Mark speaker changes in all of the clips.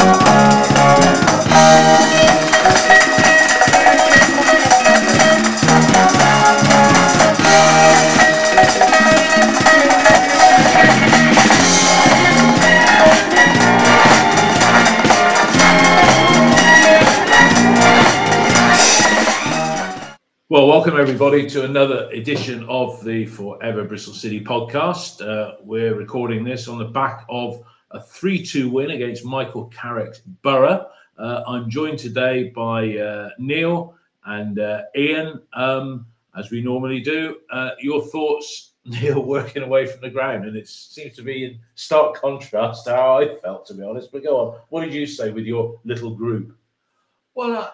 Speaker 1: Well, welcome everybody to another edition of the Forever Bristol City podcast. We're recording this on the back of a 3-2 win against Michael Carrick's Borough. I'm joined today by Neil and Ian, as we normally do. Your thoughts, Neil, working away from the ground, and it seems to be in stark contrast to how I felt, to be honest. But go on, what did you say with your little group?
Speaker 2: Well,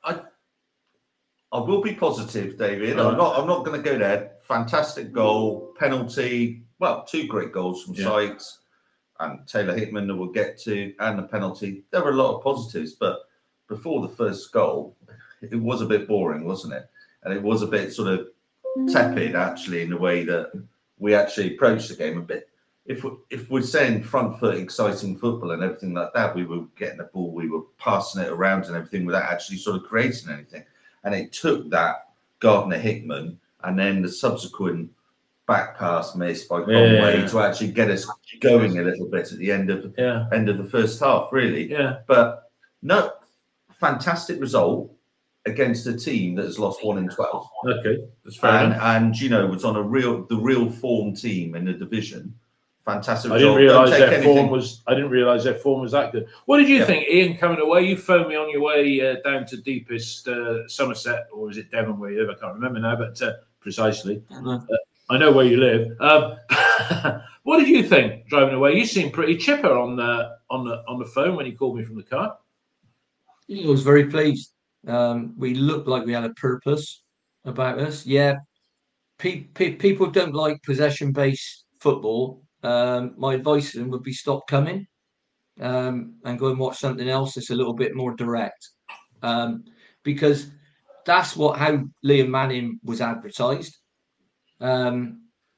Speaker 2: I will be positive, David. I'm not going to go there. Fantastic goal, penalty. Well, two great goals from Sykes and Taylor Hickman that we'll get to, and the penalty. There were a lot of positives, but before the first goal, it was a bit boring, wasn't it? And it was a bit sort of tepid, actually, in the way that we actually approached the game a bit. If we're saying front foot, exciting football and everything like that, we were getting the ball, we were passing it around and everything without actually sort of creating anything. And it took that Gardner Hickman and then the subsequent back pass miss by Conway to actually get us going a little bit at the end of the first half, really. Yeah. But no, fantastic result against a team that has lost 1 in 12.
Speaker 1: Okay, that's fair enough.
Speaker 2: And you know, was on the real form team in the division. Fantastic
Speaker 1: I
Speaker 2: result.
Speaker 1: didn't realise their form was that good. What did you think, Ian, coming away? You phoned me on your way down to deepest Somerset, or is it Devon where you live? I can't remember now, but precisely. I know where you live. What did you think driving away? You seemed pretty chipper on the phone when you called me from the car.
Speaker 3: I was very pleased. We looked like we had a purpose about us. Yeah, people don't like possession-based football. My advice to them would be stop coming and go and watch something else that's a little bit more direct, because that's how Liam Manning was advertised. And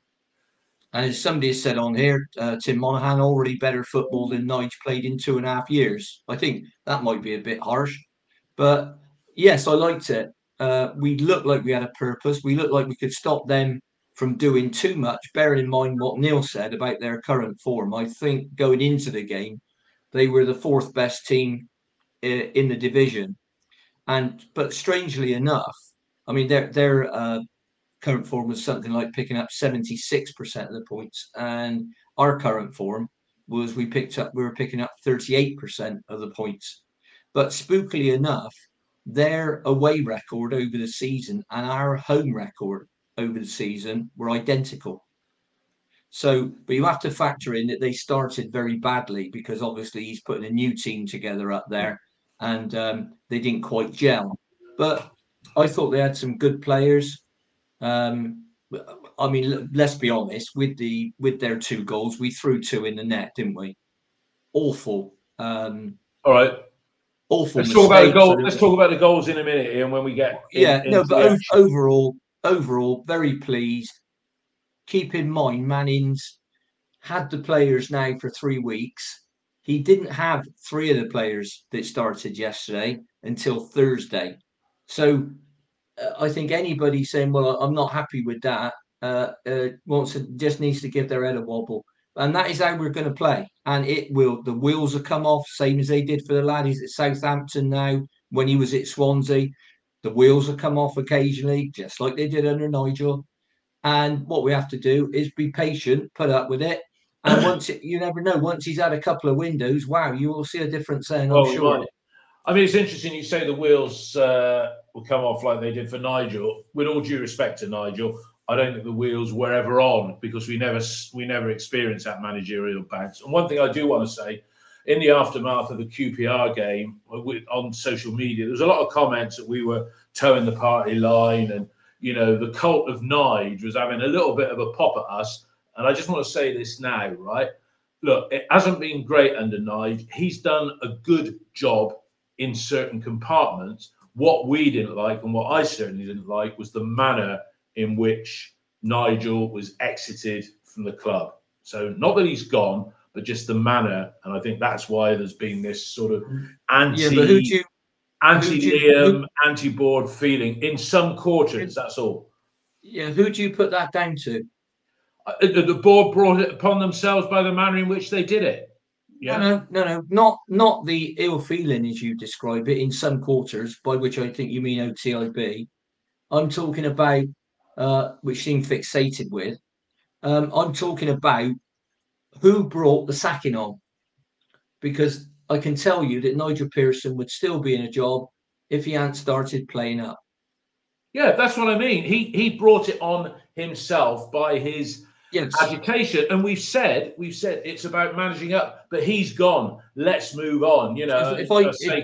Speaker 3: as somebody has said on here, Tim Monaghan already better football than Nige played in 2.5 years. I think that might be a bit harsh, but yes, I liked it. We looked like we had a purpose. We looked like we could stop them from doing too much, bearing in mind what Neil said about their current form. I think going into the game, they were the 4th best team in the division. But strangely enough, I mean, their current form was something like picking up 76% of the points. And our current form was we were picking up 38% of the points. But spookily enough, their away record over the season and our home record over the season were identical. So, but you have to factor in that they started very badly because obviously he's putting a new team together up there, and they didn't quite gel. But I thought they had some good players. I mean, let's be honest, with their 2 goals, we threw 2 in the net, didn't we? Awful.
Speaker 1: All right.
Speaker 3: Awful.
Speaker 1: Let's talk about the goals in a minute, Ian, when we get
Speaker 3: but overall, very pleased. Keep in mind, Manning's had the players now for 3 weeks. He didn't have 3 of the players that started yesterday until Thursday. So I think anybody saying, well, I'm not happy with that, just needs to give their head a wobble. And that is how we're going to play. And the wheels will come off, same as they did for the lad who's at Southampton now, when he was at Swansea. The wheels will come off occasionally, just like they did under Nigel. And what we have to do is be patient, put up with it. And you never know, once he's had a couple of windows, wow, you will see a difference then, I'm sure.
Speaker 1: Right. I mean, it's interesting you say the wheels will come off like they did for Nigel. With all due respect to Nigel, I don't think the wheels were ever on because we never experienced that managerial bounce. And one thing I do want to say, in the aftermath of the QPR game on social media, there was a lot of comments that we were towing the party line and, you know, the cult of Nige was having a little bit of a pop at us. And I just want to say this now, right? Look, it hasn't been great under Nige. He's done a good job in certain compartments. What we didn't like and what I certainly didn't like was the manner in which Nigel was exited from the club. So not that he's gone, but just the manner. And I think that's why there's been this sort of
Speaker 3: anti-Liam,
Speaker 1: anti-board feeling in some quarters. That's all.
Speaker 3: Yeah, who do you put that down to?
Speaker 1: The board brought it upon themselves by the manner in which they did it. Yeah.
Speaker 3: No, not the ill feeling as you describe it in some quarters, by which I think you mean OTIB. I'm talking about, which seem fixated with. I'm talking about who brought the sacking on, because I can tell you that Nigel Pearson would still be in a job if he hadn't started playing up.
Speaker 1: Yeah, that's what I mean. He brought it on himself by his agitation, and we've said it's about managing up, but he's gone. Let's move on. You know,
Speaker 3: the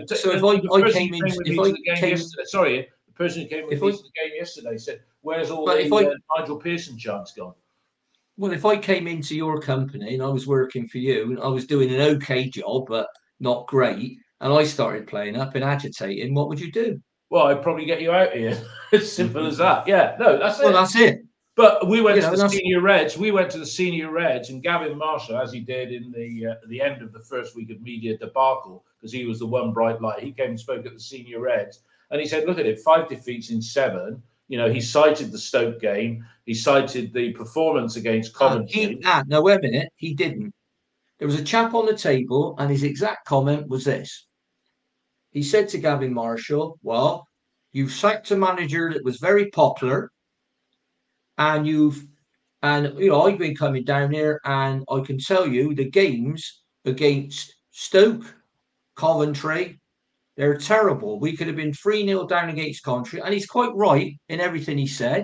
Speaker 1: person who came with me to the game yesterday said, "Where's all the Nigel Pearson chance gone?"
Speaker 3: Well, if I came into your company and I was working for you and I was doing an okay job but not great, and I started playing up and agitating, what would you do?
Speaker 1: Well, I'd probably get you out here. As simple as that. Yeah, no, that's it.
Speaker 3: Well, that's it.
Speaker 1: But we went to the senior Reds. We went to the senior Reds, and Gavin Marshall, as he did in the end of the first week of media debacle, because he was the one bright light. He came and spoke at the senior Reds, and he said, "Look at it, 5 defeats in 7." You know, he cited the Stoke game. He cited the performance against Coventry.
Speaker 3: No, wait a minute. He didn't. There was a chap on the table, and his exact comment was this. He said to Gavin Marshall, "Well, you've sacked a manager that was very popular, and I've been coming down here, and I can tell you the games against Stoke, Coventry, they're terrible. We could have been 3-0 down against Coventry," and he's quite right in everything he said.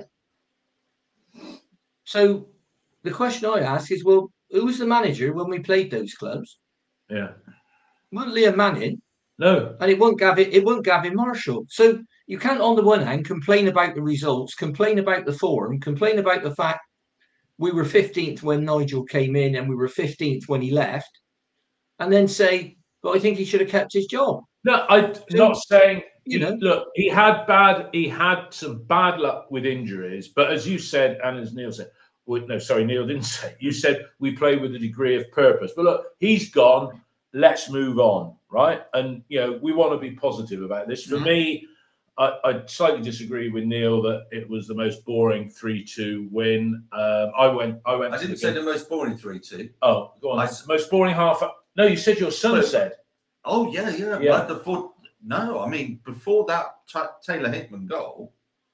Speaker 3: So the question I ask is, well, who was the manager when we played those clubs?
Speaker 1: Yeah,
Speaker 3: it wasn't Liam Manning.
Speaker 1: No,
Speaker 3: and it wasn't Gavin Marshall. So you can't, on the one hand, complain about the results, complain about the form, complain about the fact we were 15th when Nigel came in and we were 15th when he left, and then say, "But I think he should have kept his job."
Speaker 1: No, I'm not saying. Look, he had some bad luck with injuries, but as you said, and as Neil said, Neil didn't say. You said we play with a degree of purpose. But look, he's gone. Let's move on, right? And we want to be positive about this. For me, I slightly disagree with Neil that it was the most boring 3-2 win. I didn't
Speaker 2: say the most boring 3-2.
Speaker 1: Oh, go on. Most boring half. No, you said your son said.
Speaker 2: Oh yeah. No, I mean before that Taylor Hickman goal,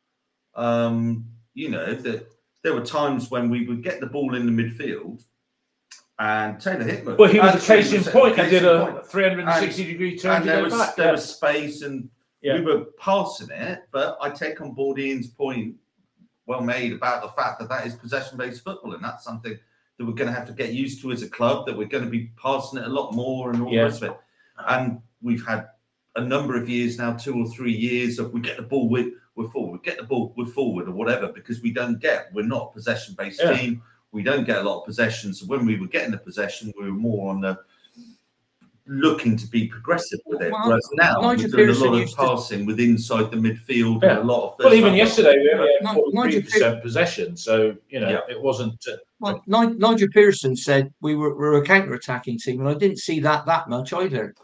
Speaker 2: that there were times when we would get the ball in the midfield. And Taylor Hickman.
Speaker 1: Well, he was a case in point. He did a 360-degree turn.
Speaker 2: And there was space, and we were passing it. But I take on board Ian's point, well made, about the fact that is possession-based football, and that's something that we're going to have to get used to as a club. That we're going to be passing it a lot more and all the rest of it. And we've had a number of years now, 2 or 3 years of we get the ball, we're forward, get the ball, we're forward, or whatever, because we're not a possession-based team. We don't get a lot of possessions. So when we were getting the possession, we were more on the looking to be progressive with it. Whereas now we're doing a lot of passing with inside the midfield and a lot of.
Speaker 1: Well, even yesterday we only had 43% possession, so it wasn't.
Speaker 3: Nigel Pearson said we were a counter-attacking team, and I didn't see that much either.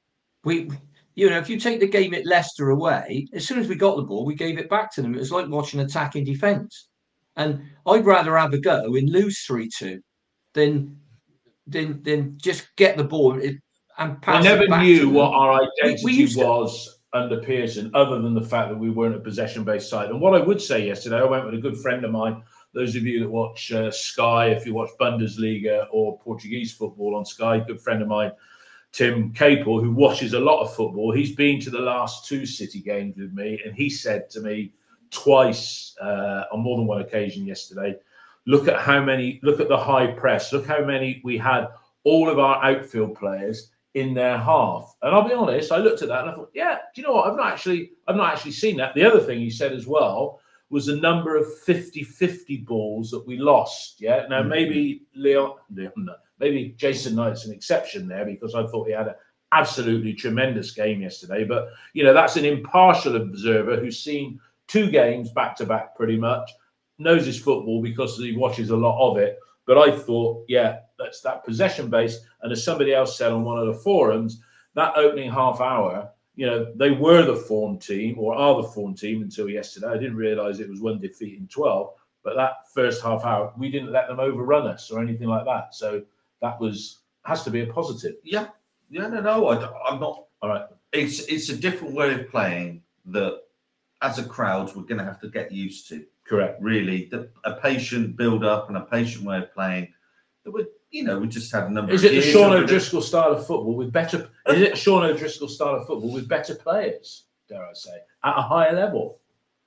Speaker 3: If you take the game at Leicester away, as soon as we got the ball, we gave it back to them. It was like watching attacking defence. And I'd rather have a go and lose 3-2 than just get the ball and pass.
Speaker 1: I never knew what our identity was under Pearson, other than the fact that we weren't a possession-based side. And what I would say yesterday, I went with a good friend of mine. Those of you that watch Sky, if you watch Bundesliga or Portuguese football on Sky, good friend of mine, Tim Capel, who watches a lot of football. He's been to the last 2 City games with me, and he said to me twice on more than one occasion yesterday, look at the high press, look how many we had, all of our outfield players in their half. And I'll be honest, I looked at that and I thought, do you know what, I've not actually seen that. The other thing he said as well was the number of 50-50 balls that we lost. Now maybe maybe Jason Knight's an exception there, because I thought he had an absolutely tremendous game yesterday, but that's an impartial observer who's seen 2 games back to back pretty much, knows his football because he watches a lot of it. But I thought, that's that possession base. And as somebody else said on one of the forums, that opening half hour, they were the form team or are the form team until yesterday. I didn't realise it was 1 defeat in 12, but that first half hour, we didn't let them overrun us or anything like that. So that has to be a positive.
Speaker 2: Yeah. I'm not.
Speaker 1: All right.
Speaker 2: It's a different way of playing that, as a crowd, we're going to have to get used to.
Speaker 1: Correct.
Speaker 2: Really, a patient build up and a patient way of playing. That we just had a number.
Speaker 1: Is it the Sean O'Driscoll style of football with better? Is it Sean O'Driscoll style of football with better players? Dare I say, at a higher level?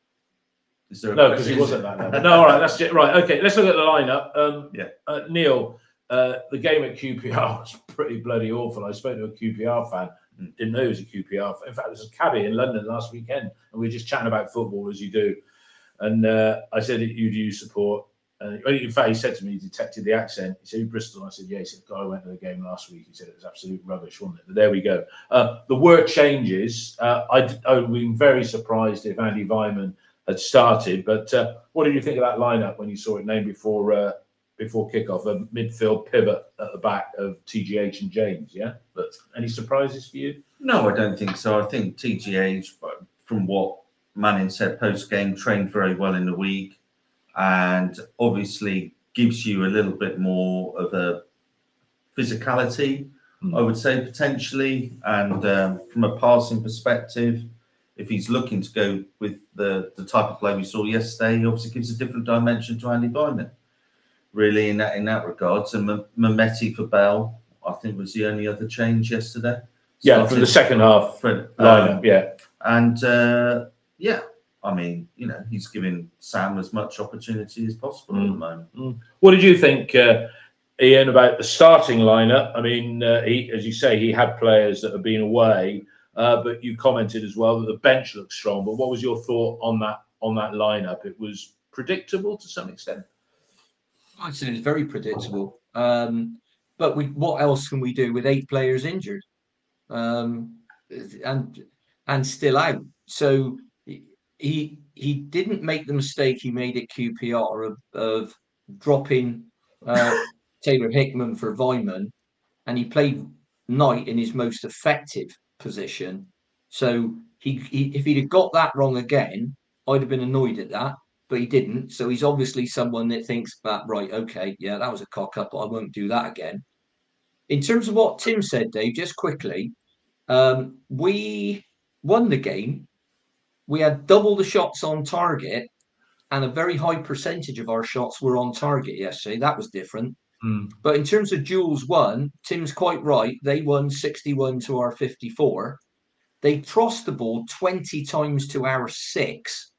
Speaker 1: No, because he wasn't at that level. No, all right, that's it. Right, okay. Let's look at the lineup. Neil, the game at QPR was pretty bloody awful. I spoke to a QPR fan. Didn't know he was a QPR fan. In fact, there was a cabbie in London last weekend, and we were just chatting about football as you do. And I said, "Who do you support?" In fact, he said to me, he detected the accent. He said, "Bristol." I said, "Yeah." He said, "God, I went to the game last week." He said, "It was absolute rubbish, wasn't it?" But there we go. The word changes. I would be very surprised if Andy Vyman had started. But what did you think of that lineup when you saw it named before kickoff? A midfield pivot at the back of TGH and James. Yeah. But any surprises for you?
Speaker 2: No, I don't think so. I think TGH, from what Manning said post game, trained very well in the week. And obviously gives you a little bit more of a physicality, I would say, potentially. And from a passing perspective, if he's looking to go with the type of play we saw yesterday, he obviously gives a different dimension to Andy Vyman, really, in that regard. So Mehmeti for Bell, I think, was the only other change yesterday.
Speaker 1: Yeah, from the second half lineup, yeah.
Speaker 2: And, I mean, he's giving Sam as much opportunity as possible at the moment.
Speaker 1: What did you think, Ian, about the starting lineup? I mean, as you say, he had players that have been away, but you commented as well that the bench looked strong. But what was your thought on that lineup? It was predictable to some extent.
Speaker 3: I'd say it's very predictable. But what else can we do with 8 players injured and still out? So he didn't make the mistake he made at QPR of dropping Taylor Hickman for Vyman, and he played Knight in his most effective position. So if he'd have got that wrong again, I'd have been annoyed at that, but he didn't. So he's obviously someone that thinks that, right, okay, yeah, that was a cock up, but I won't do that again. In terms of what Tim said, Dave, just quickly, we won the game. We had double the shots on target, and a very high percentage of our shots were on target yesterday. That was different. But in terms of duels won, Tim's quite right. They won 61 to our 54. They crossed the ball 20 times to our 6.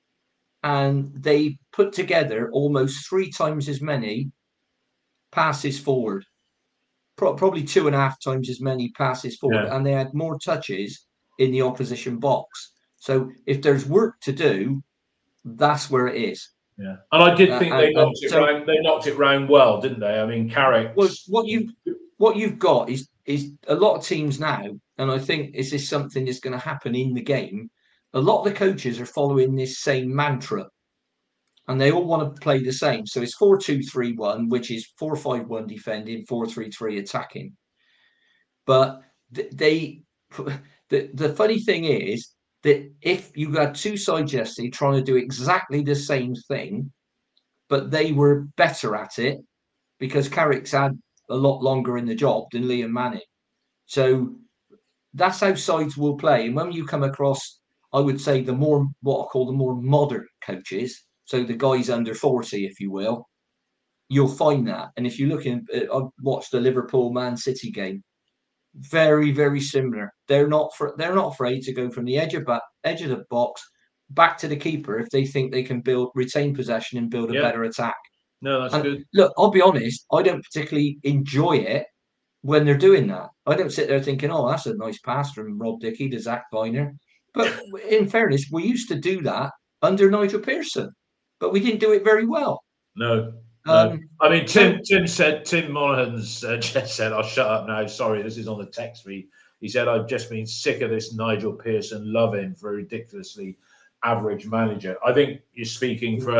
Speaker 3: And they put together almost 3 times as many passes forward. Probably 2.5 times as many passes forward. Yeah. And they had more touches in the opposition box. So if there's work to do, that's where it is.
Speaker 1: Yeah, and I did think they knocked it round well, didn't they? I mean, Carrick.
Speaker 3: Well, what you've got is a lot of teams now, and I think this is something that's going to happen in the game. A lot of the coaches are following this same mantra, and they all want to play the same. So it's 4-2-3-1, which is 4-5-1 defending, 4-3-3 attacking. But the funny thing is that if you had 2 sides yesterday trying to do exactly the same thing, but they were better at it because Carrick's had a lot longer in the job than Liam Manning. So that's how sides will play. And when you come across, I would say, what I call the more modern coaches, so the guys under 40, if you will, you'll find that. And if you look I've watched the Liverpool-Man City game. Very, very similar. They're not afraid to go from the edge of the box back to the keeper if they think they can retain possession and build a better attack.
Speaker 1: No, that's good.
Speaker 3: Look, I'll be honest, I don't particularly enjoy it when they're doing that. I don't sit there thinking, "Oh, that's a nice pass from Rob Dickie to Zach Viner." But in fairness, we used to do that under Nigel Pearson, but we didn't do it very well.
Speaker 1: No. I mean, Tim Monaghan's just said, "I'll shut up now. Sorry, this is on the text feed." He said, "I've just been sick of this Nigel Pearson loving for a ridiculously average manager." I think you're speaking for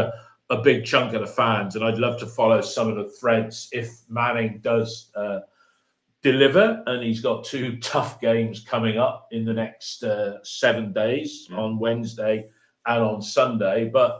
Speaker 1: a big chunk of the fans, and I'd love to follow some of the threads if Manning does deliver, and he's got 2 tough games coming up in the next 7 days on Wednesday and on Sunday. But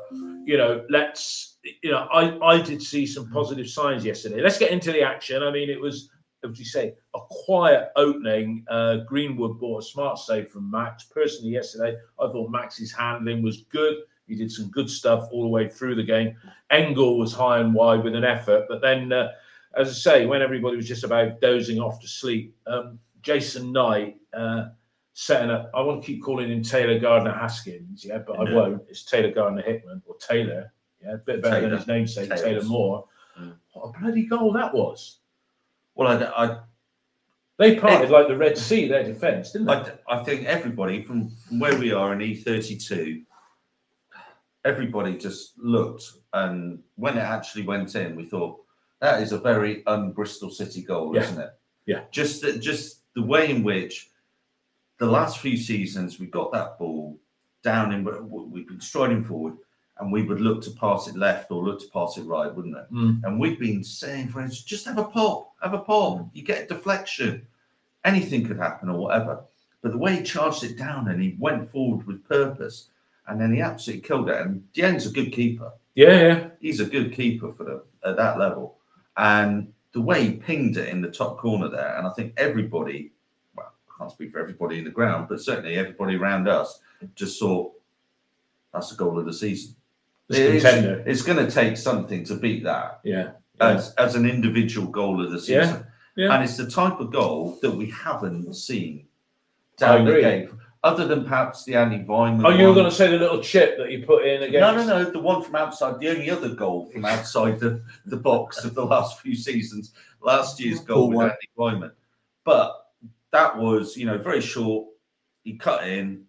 Speaker 1: I did see some positive signs yesterday. Let's get into the action. I mean, it was, as you say, a quiet opening. Greenwood bought a smart save from Max. Personally, yesterday, I thought Max's handling was good. He did some good stuff all the way through the game. Engel was high and wide with an effort. But then, as I say, when everybody was just about dozing off to sleep, Jason Knight setting up. I want to keep calling him Taylor Gardner-Haskins, but I won't. It's Taylor Gardner-Hickman, or Taylor. Yeah, a bit better than his namesake, Taylor Moore. What a bloody goal that was.
Speaker 2: Well,
Speaker 1: they parted like the Red Sea, their defence, didn't they?
Speaker 2: I think everybody, from where we are in E32, everybody just looked, and when it actually went in, we thought, that is a very un-Bristol City goal, isn't it?
Speaker 1: Yeah.
Speaker 2: Just the way in which the last few seasons we got that ball down in, we've been striding forward, and we would look to pass it left or look to pass it right, wouldn't it? And we've been saying, for instance, just have a pop. You get a deflection. Anything could happen or whatever. But the way he charged it down and he went forward with purpose, and then he absolutely killed it. And Dien's a good keeper.
Speaker 1: Yeah.
Speaker 2: He's a good keeper at that level. And the way he pinged it in the top corner there, and I think everybody, well, I can't speak for everybody in the ground, but certainly everybody around us just saw, that's the goal of the season. It's going to take something to beat that. As an individual goal of the season. And it's the type of goal that we haven't seen down the game, other than perhaps the Andy Weimann.
Speaker 1: Oh, you were going to say the little chip that you put in against?
Speaker 2: No, the one from outside, the only other goal from outside the box of the last few seasons, last year's goal with Andy Weimann. But that was, very short. He cut in.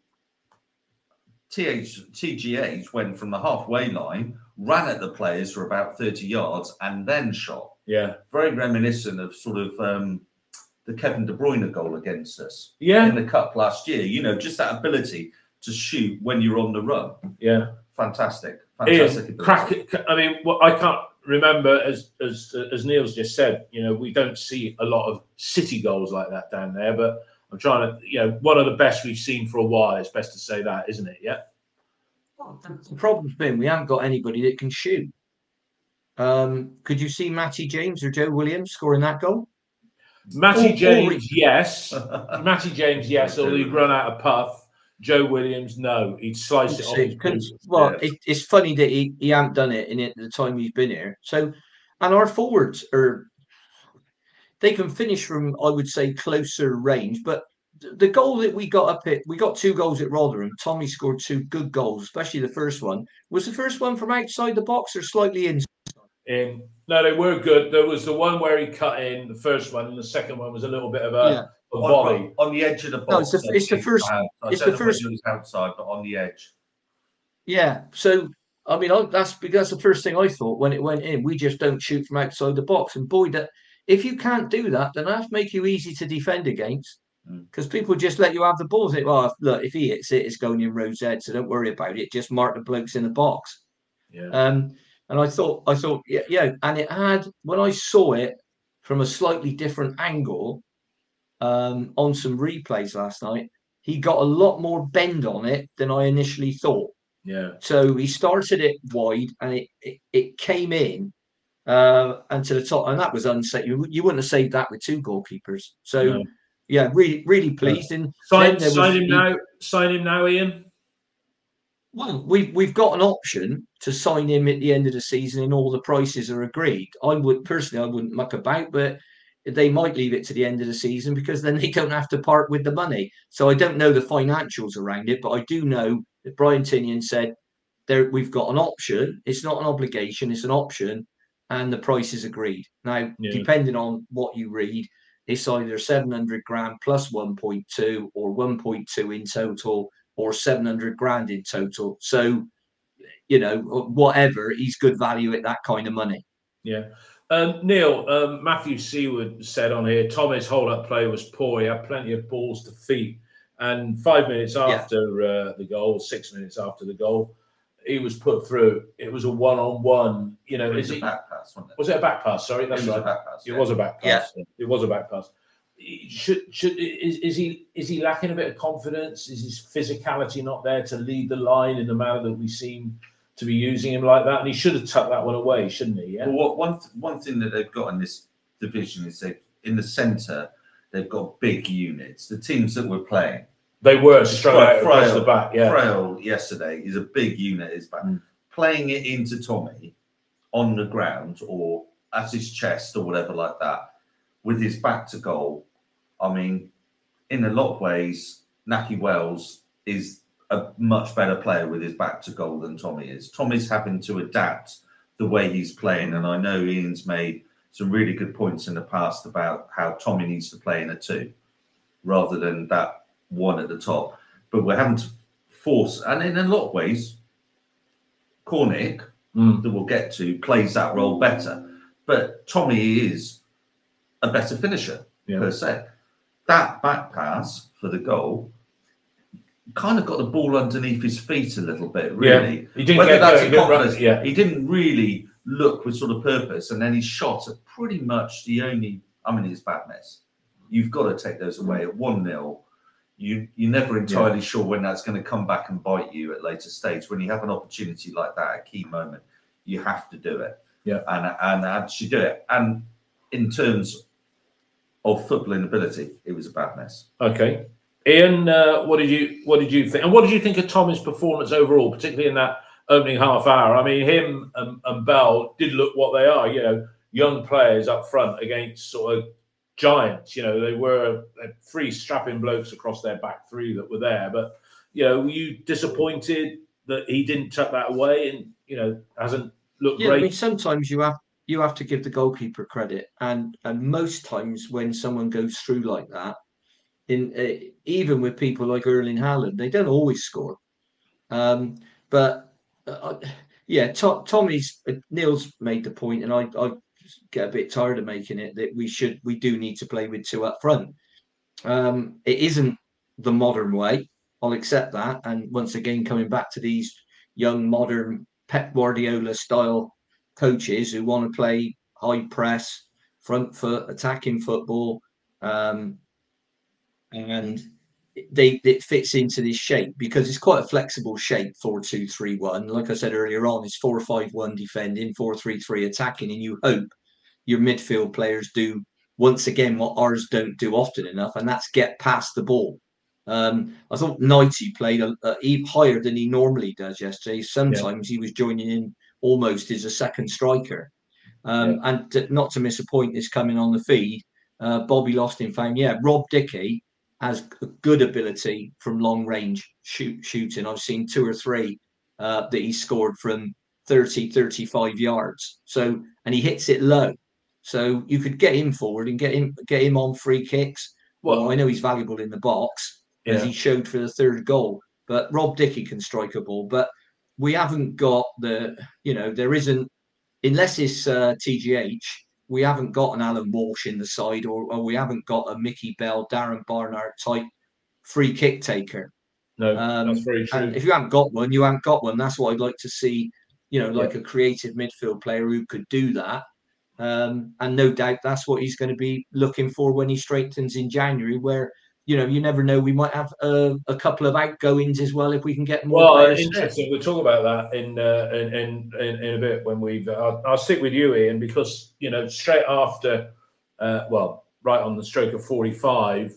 Speaker 2: TGH went from the halfway line, ran at the players for about 30 yards, and then shot.
Speaker 1: Yeah.
Speaker 2: Very reminiscent of sort of the Kevin De Bruyne goal against us
Speaker 1: in
Speaker 2: the Cup last year. Just that ability to shoot when you're on the run.
Speaker 1: Yeah.
Speaker 2: Fantastic.
Speaker 1: Ian, I mean, I can't remember, as Neil's just said, we don't see a lot of City goals like that down there, but I'm trying to, one of the best we've seen for a while. It's best to say that, isn't it? Yeah.
Speaker 3: Well, the problem's been we haven't got anybody that can shoot. Could you see Matty James or Joe Williams scoring that goal?
Speaker 1: Matty James, yes. Matty James, yes. Although he'd run out of puff. Joe Williams, no. He'd slice it off his boots.
Speaker 3: Well, it's funny that he hadn't done it in the time he's been here. So, and our forwards they can finish from, I would say, closer range. But the goal that we got we got 2 goals at Rotherham. Tommy scored 2 good goals, especially the first one. Was the first one from outside the box or slightly inside?
Speaker 1: No, they were good. There was the one where he cut in, the first one, and the second one was a little bit of a volley.
Speaker 2: On the edge of the box.
Speaker 3: No, it's the first.
Speaker 2: It's the first. It was outside, but on the edge.
Speaker 3: Yeah. So, I mean, that's the first thing I thought when it went in. We just don't shoot from outside the box. And boy, if you can't do that, then that make you easy to defend against. Because people just let you have the ball. Think, well, look, if he hits it, it's going in Rose Ed, so don't worry about it. Just mark the blokes in the box.
Speaker 1: Yeah.
Speaker 3: And I thought, yeah. And it had, when I saw it from a slightly different angle on some replays last night, he got a lot more bend on it than I initially thought.
Speaker 1: Yeah.
Speaker 3: So he started it wide, and it came in and to the top, and that was unsafe. You wouldn't have saved that with 2 goalkeepers. So yeah, really, really pleased. And
Speaker 1: sign him now, Ian.
Speaker 3: Well, we've got an option to sign him at the end of the season, and all the prices are agreed. I wouldn't muck about, but they might leave it to the end of the season because then they don't have to part with the money. So I don't know the financials around it, but I do know that Brian Tinian said we've got an option. It's not an obligation; it's an option, and the price is agreed. Now, depending on what you read, it's either 700 grand plus 1.2 or 1.2 in total, or 700 grand in total. So, whatever, he's good value at that kind of money.
Speaker 1: Yeah. Neil, Matthew Seaward said on here, Tommy's hold-up play was poor. He had plenty of balls to feet. And 5 minutes after the goal, 6 minutes after the goal, he was put through, it was a one-on-one. You know,
Speaker 2: It was a back pass, wasn't it?
Speaker 1: Was it a back pass? Sorry, that's
Speaker 2: It was
Speaker 1: right.
Speaker 2: a back pass.
Speaker 1: It was a back
Speaker 3: Yeah.
Speaker 1: pass. It was a back pass. Is he lacking a bit of confidence? Is his physicality not there to lead the line in the manner that we seem to be using him like that? And he should have tucked that one away, shouldn't he? Yeah.
Speaker 2: Well, one thing that they've got in this division is in the centre they've got big units. The teams that we're playing,
Speaker 1: they were strung out across the back. Yeah.
Speaker 2: Frail yesterday is a big unit. His back playing it into Tommy on the ground or at his chest or whatever like that with his back to goal. I mean, in a lot of ways, Nahki Wells is a much better player with his back to goal than Tommy is. Tommy's having to adapt the way he's playing. And I know Ian's made some really good points in the past about how Tommy needs to play in a 2 rather than that 1 at the top. But we're having to force, and in a lot of ways, Cornick, that we'll get to, plays that role better. But Tommy is a better finisher, per se. That back pass for the goal kind of got the ball underneath his feet a little bit, really.
Speaker 1: Yeah. He didn't get that's
Speaker 2: a confidence. He didn't really look with sort of purpose, and then he shot at pretty much the only. I mean, it's bad miss. You've got to take those away at 1-0. You're never entirely sure when that's going to come back and bite you at later stage. When you have an opportunity like that, a key moment, you have to do it.
Speaker 1: Yeah,
Speaker 2: and actually do it. And in terms of footballing ability, it was a bad mess.
Speaker 1: Okay, Ian, what did you think? And what did you think of Tommy's performance overall, particularly in that opening half hour? I mean, him and Bell did look what they are. You know, young players up front against sort of giants. You know, they were 3 strapping blokes across their back 3 that were there. But you know, were you disappointed that he didn't tuck that away and hasn't looked great?
Speaker 3: I mean, sometimes you have to give the goalkeeper credit, and most times when someone goes through like that, even with people like Erling Haaland, they don't always score. Tommy's Neil's made the point, and I get a bit tired of making it, that we do need to play with 2 up front. It isn't the modern way. I'll accept that. And once again, coming back to these young modern Pep Guardiola style coaches who want to play high press, front foot, attacking football, and it fits into this shape because it's quite a flexible shape. 4-2-3-1, like I said earlier on, it's 4-5-1 defending, 4-3-3 attacking, and you hope your midfield players do once again what ours don't do often enough, and that's get past the ball. I thought Knighty played higher than he normally does yesterday. Sometimes he was joining in almost as a second striker. And not to miss a point is coming on the feed. Bobby Lostin found, Rob Dickie has a good ability from long range shooting. I've seen 2 or 3 that he scored from 30, 35 yards. So, and he hits it low. So you could get him forward and get him on free kicks. Well, I know he's valuable in the box, as he showed for the 3rd goal. But Rob Dickie can strike a ball. But we haven't got there isn't, unless it's TGH, we haven't got an Alan Walsh in the side, or we haven't got a Mickey Bell, Darren Barnard type free kick taker.
Speaker 1: No, that's very true.
Speaker 3: And if you haven't got one, you haven't got one. That's what I'd like to see, like a creative midfield player who could do that. And no doubt that's what he's going to be looking for when he strengthens in January, where you never know, we might have a couple of outgoings as well if we can get more players.
Speaker 1: Interesting. We'll talk about that in a bit when we've. I'll stick with you, Ian, because straight after, right on the stroke of 45,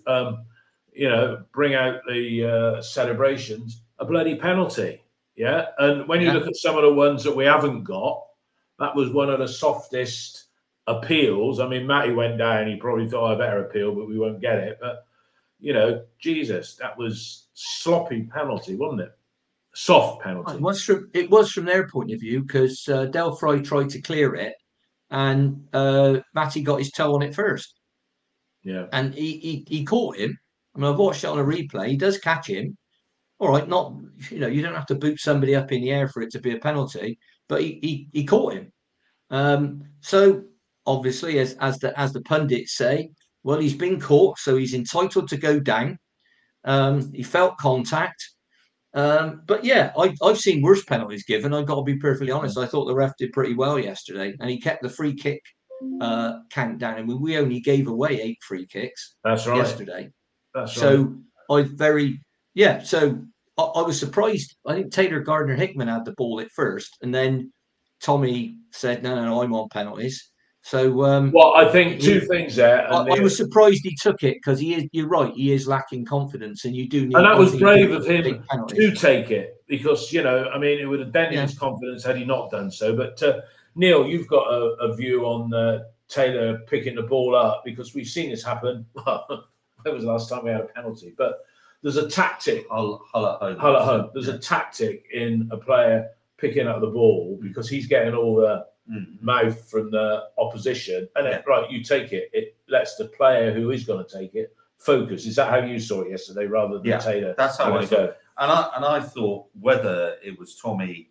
Speaker 1: bring out the celebrations, a bloody penalty, And when you look at some of the ones that we haven't got, that was one of the softest appeals. I mean, Matty went down. He probably thought I better appeal, but we won't get it. But Jesus, that was sloppy penalty, wasn't it? Soft penalty.
Speaker 3: It was from their point of view, because Del Fry tried to clear it, and Matty got his toe on it first.
Speaker 1: Yeah,
Speaker 3: and he caught him. I mean, I've watched it on a replay. He does catch him. All right, not you don't have to boot somebody up in the air for it to be a penalty, but he caught him. So obviously, as the pundits say, well, he's been caught, so he's entitled to go down. He felt contact. But yeah, I've seen worse penalties given. I've got to be perfectly honest. I thought the ref did pretty well yesterday, and he kept the free kick count down. I mean, we only gave away 8 free kicks yesterday.
Speaker 1: That's
Speaker 3: so right. So I was surprised. I think Taylor Gardner-Hickman had the ball at first, and then Tommy said, no, I'm on penalties. So,
Speaker 1: well, I think 2 things there.
Speaker 3: I was surprised he took it because you're right, he is lacking confidence, and you do need.
Speaker 1: And that was brave of him to take it because, I mean, it would have dented his confidence had he not done so. But Neil, you've got a view on Taylor picking the ball up because we've seen this happen. When was the last time we had a penalty? But there's a tactic.
Speaker 2: Hull at
Speaker 1: home. There's a tactic in a player picking up the ball because he's getting all the mouth from the opposition, and then you take it. It lets the player who is going to take it focus. Is that how you saw it yesterday, rather than Taylor?
Speaker 2: That's how I saw it. And I thought whether it was Tommy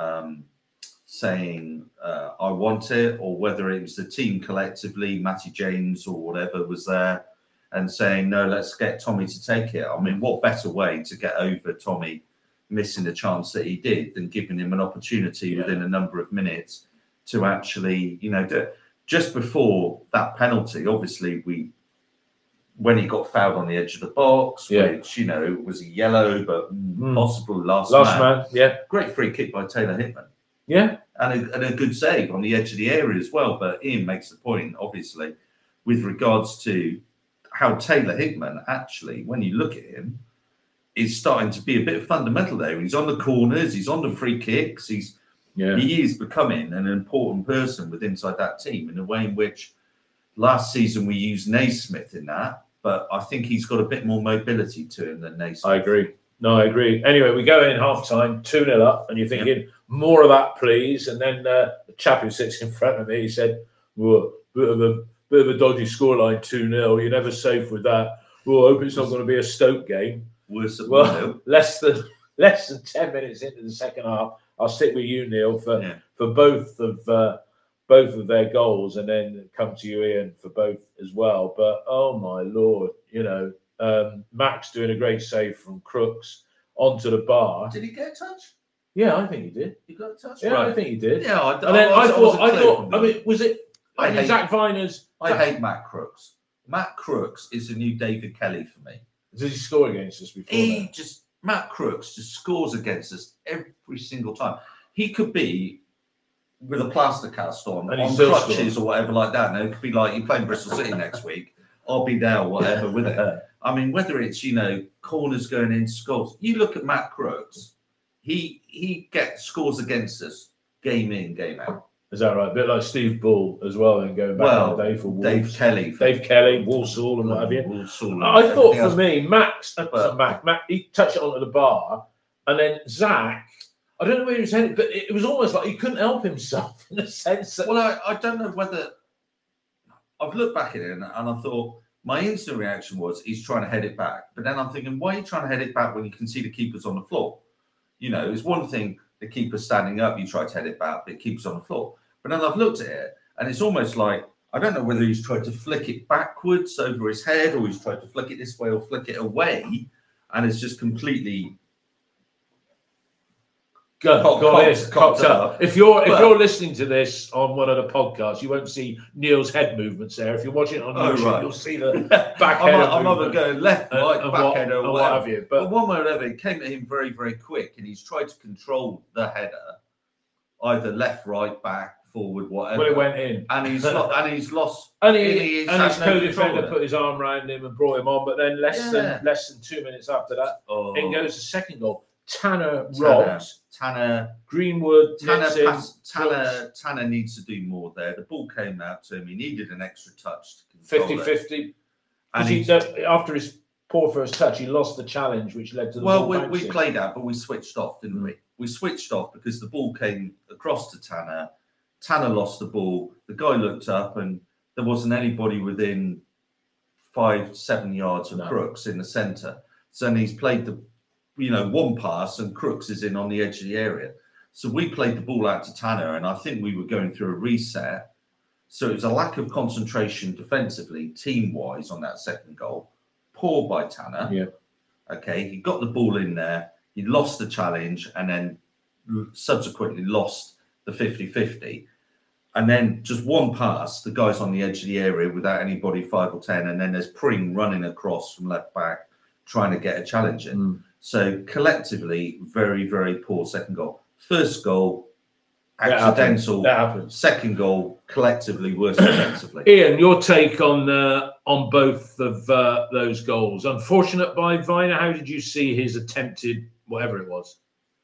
Speaker 2: saying I want it, or whether it was the team collectively, Matty James or whatever was there, and saying no, let's get Tommy to take it. I mean, what better way to get over Tommy missing the chance that he did than giving him an opportunity within a number of minutes to actually, do it. Just before that penalty, obviously, when he got fouled on the edge of the box, which, was a yellow, but possible last man. Great free kick by Taylor Hickman.
Speaker 1: Yeah.
Speaker 2: And a good save on the edge of the area as well. But Ian makes the point, obviously, with regards to how Taylor Hickman, actually, when you look at him, is starting to be a bit fundamental there. He's on the corners, he's on the free kicks, he is becoming an important person with inside that team in a way in which last season we used Naismith in that, but I think he's got a bit more mobility to him than Naismith.
Speaker 1: I agree. No, I agree. Anyway, we go in half-time, 2-0 up, and you're thinking, more of that, please. And then the chap who sits in front of me, he said, well, bit of a dodgy scoreline, 2-0. You're never safe with that. Well, I hope it's not going to be a Stoke game. Well, less than 10 minutes into the second half, I'll stick with you, Neil, for both of their goals, and then come to you, Ian, for both as well. But oh my Lord, Max doing a great save from Crooks onto the bar.
Speaker 2: Did he get a touch?
Speaker 1: Yeah, I think he did.
Speaker 2: He got a touch.
Speaker 1: Yeah, right. I think he did.
Speaker 2: Yeah,
Speaker 1: I thought. I mean, was it? Zach Viner's.
Speaker 2: I hate Matt Crooks. Matt Crooks is the new David Kelly for me.
Speaker 1: Did he score against us before?
Speaker 2: Matt Crooks just scores against us every single time. He could be with a plaster cast on crutches or whatever like that. Now, it could be like you're playing Bristol City next week. I'll be there, whatever, with it. I mean, whether it's, corners going into scores. You look at Matt Crooks, he gets scores against us game in, game out.
Speaker 1: Is that right? A bit like Steve Bull as well, and going back in the day for Wolves. Dave Kelly, Walsall, and what have you. I thought for me, Max, he touched it onto the bar, and then Zach, I don't know where he was headed, but it was almost like he couldn't help himself in the sense that.
Speaker 2: Well, I don't know whether. I've looked back at it and I thought my instant reaction was he's trying to head it back. But then I'm thinking, why are you trying to head it back when you can see the keeper's on the floor? It's one thing the keeper's standing up, you try to head it back, but the keeper's on the floor. But then I've looked at it and it's almost like, I don't know whether he's tried to flick it backwards over his head or he's tried to flick it this way or flick it away. And it's just completely
Speaker 1: cocked up. If you're listening to this on one of the podcasts, you won't see Neil's head movements there. If you're watching it on YouTube, you'll see the back head.
Speaker 2: I'm either going left, right, back head, or
Speaker 1: what have you.
Speaker 2: But one way or another, it came at him very, very quick, and he's tried to control the header, either left, right, back, forward, whatever.
Speaker 1: Well, it went in,
Speaker 2: and he's lost.
Speaker 1: And his co-defender put his arm around him and brought him on. But then less than 2 minutes after that, in goes the second goal. Tanner Greenwood.
Speaker 2: Tanner needs to do more there. The ball came out to him. He needed an extra touch.
Speaker 1: 50-50. And after his poor first touch, he lost the challenge, which led to the ball bouncing.
Speaker 2: We played out, but we switched off, didn't we? We switched off because the ball came across to Tanner. Tanner lost the ball. The guy looked up, and there wasn't anybody within 5-7 yards of Crooks in the centre. So then he's played the one pass and Crooks is in on the edge of the area. So we played the ball out to Tanner, and I think we were going through a reset. So it was a lack of concentration defensively, team-wise, on that second goal. Poor by Tanner.
Speaker 1: Yeah.
Speaker 2: Okay, he got the ball in there. he lost the challenge and then subsequently lost the 50-50. And then just one pass, the guy's on the edge of the area without anybody 5 or 10. And then there's Pring running across from left back, trying to get a challenge in. So collectively, very, very poor second goal. First goal, accidental.
Speaker 1: That happens.
Speaker 2: Second goal, collectively worse defensively.
Speaker 1: Ian, your take on both of those goals? Unfortunate by Viner. How did you see his attempted whatever it was?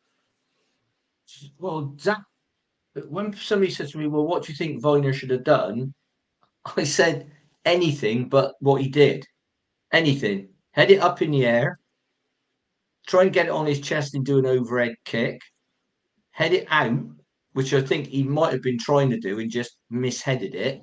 Speaker 3: Well, Zach, when somebody said to me, well, what do you think Viner should have done? I said anything but what he did. Anything. Head it up in the air. Try and get it on his chest and do an overhead kick. Head it out, which I think he might have been trying to do and just misheaded it.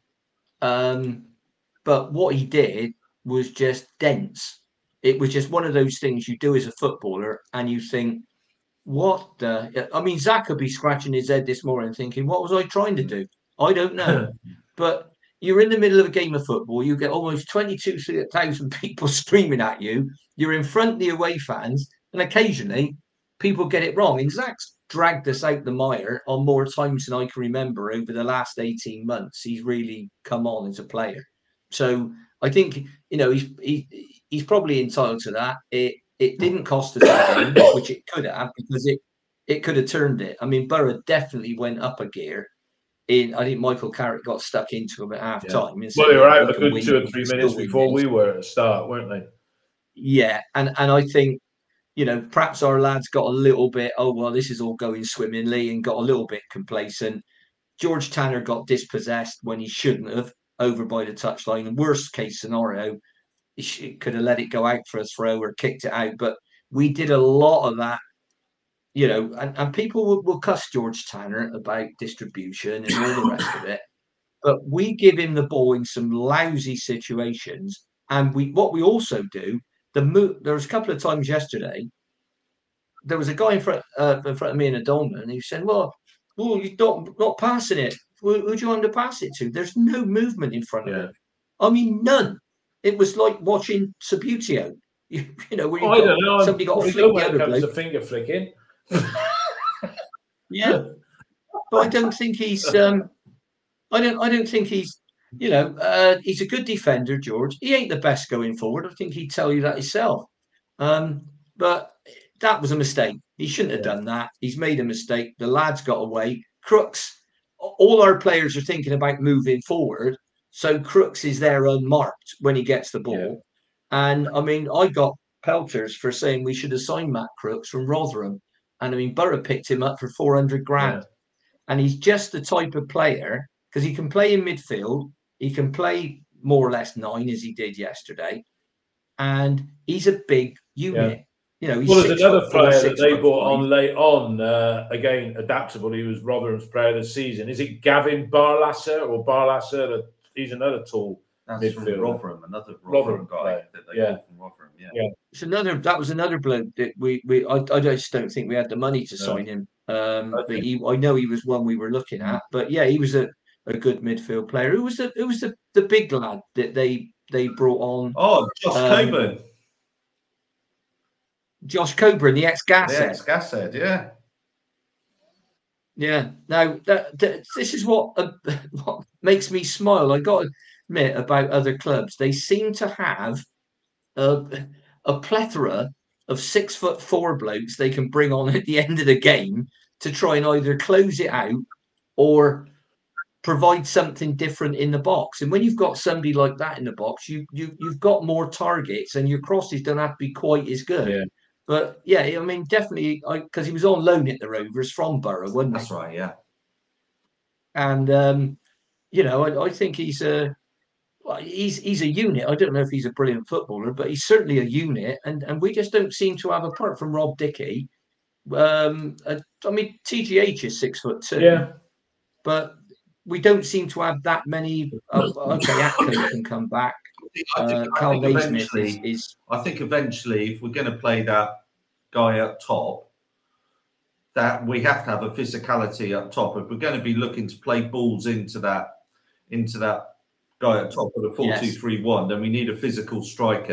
Speaker 3: But what he did was just dense. It was just one of those things you do as a footballer and you think, what the... I mean, Zach could be scratching his head this morning thinking, what was I trying to do? I don't know. But you're in the middle of a game of football. You get almost 22,000 people screaming at you. You're in front of the away fans. And occasionally, people get it wrong. And Zach's dragged us out the mire on more times than I can remember over the last 18 months. He's really come on as a player. So I think, he's probably entitled to that. It didn't cost us the game, which it could have, because it could have turned it. I mean, Borough definitely went up a gear. I think Michael Carrick got stuck into him at half time.
Speaker 1: Well, they were out a good 2 or 3 minutes before we were at the start, weren't they?
Speaker 3: Yeah, and I think, perhaps our lads got a little bit, this is all going swimmingly, and got a little bit complacent. George Tanner got dispossessed when he shouldn't have, over by the touchline. Worst case scenario, he could have let it go out for a throw or kicked it out. But we did a lot of that, and people will cuss George Tanner about distribution and all the rest of it. But we give him the ball in some lousy situations. And what we also do, there was a couple of times yesterday, there was a guy in front of me in a Dolman, and he said, well, you're not passing it. Who do you want to pass it to? There's no movement in front of him. I mean, none. It was like watching Subbuteo. Where somebody got a flick the other bloke.
Speaker 1: The finger flicking.
Speaker 3: Yeah, but I don't think he's. I don't think he's. He's a good defender, George. He ain't the best going forward. I think he'd tell you that himself. But that was a mistake. He shouldn't have done that. He's made a mistake. The lads got away. Crooks. All our players are thinking about moving forward. So Crooks is there unmarked when he gets the ball. Yeah. And I mean, I got pelters for saying we should have signed Matt Crooks from Rotherham. And I mean, Borough picked him up for 400 grand. Yeah. And he's just the type of player, because he can play in midfield. He can play more or less 9 as he did yesterday. And he's a big unit.
Speaker 1: Yeah. He's there's another player that they brought on late on, again, adaptable. He was Rotherham's player of the season. Is it Gavin Barlasser? He's another tall midfielder.
Speaker 2: Rotherham, another Rotherham guy that they brought from Rotherham. Yeah.
Speaker 3: That was another bloke that I just don't think we had the money to sign him. But I know he was one we were looking at. But yeah, he was a good midfield player. Who was the big lad that they brought on?
Speaker 2: Oh, Josh Coburn.
Speaker 3: Josh Coburn, the ex-Gas
Speaker 2: head. The ex-Gas head, yeah.
Speaker 3: Yeah. Now, this is what makes me smile. I got to admit about other clubs. They seem to have a plethora of 6'4" blokes they can bring on at the end of the game to try and either close it out or provide something different in the box. And when you've got somebody like that in the box, you've got more targets and your crosses don't have to be quite as good. Yeah. But yeah, I mean, definitely, because he was on loan at the Rovers from Borough, wasn't he?
Speaker 2: That's right, yeah.
Speaker 3: And I think he's a unit. I don't know if he's a brilliant footballer, but he's certainly a unit. And we just don't seem to have, apart from Rob Dickey. I mean, TGH is 6'2".
Speaker 1: Yeah,
Speaker 3: but we don't seem to have that many. Okay, Atkin can come back. Carl Naismith is.
Speaker 2: I think eventually, if we're going to play that guy up top, that we have to have a physicality up top. If we're going to be looking to play balls into that guy at top of the 4-2-3-1, then we need a physical striker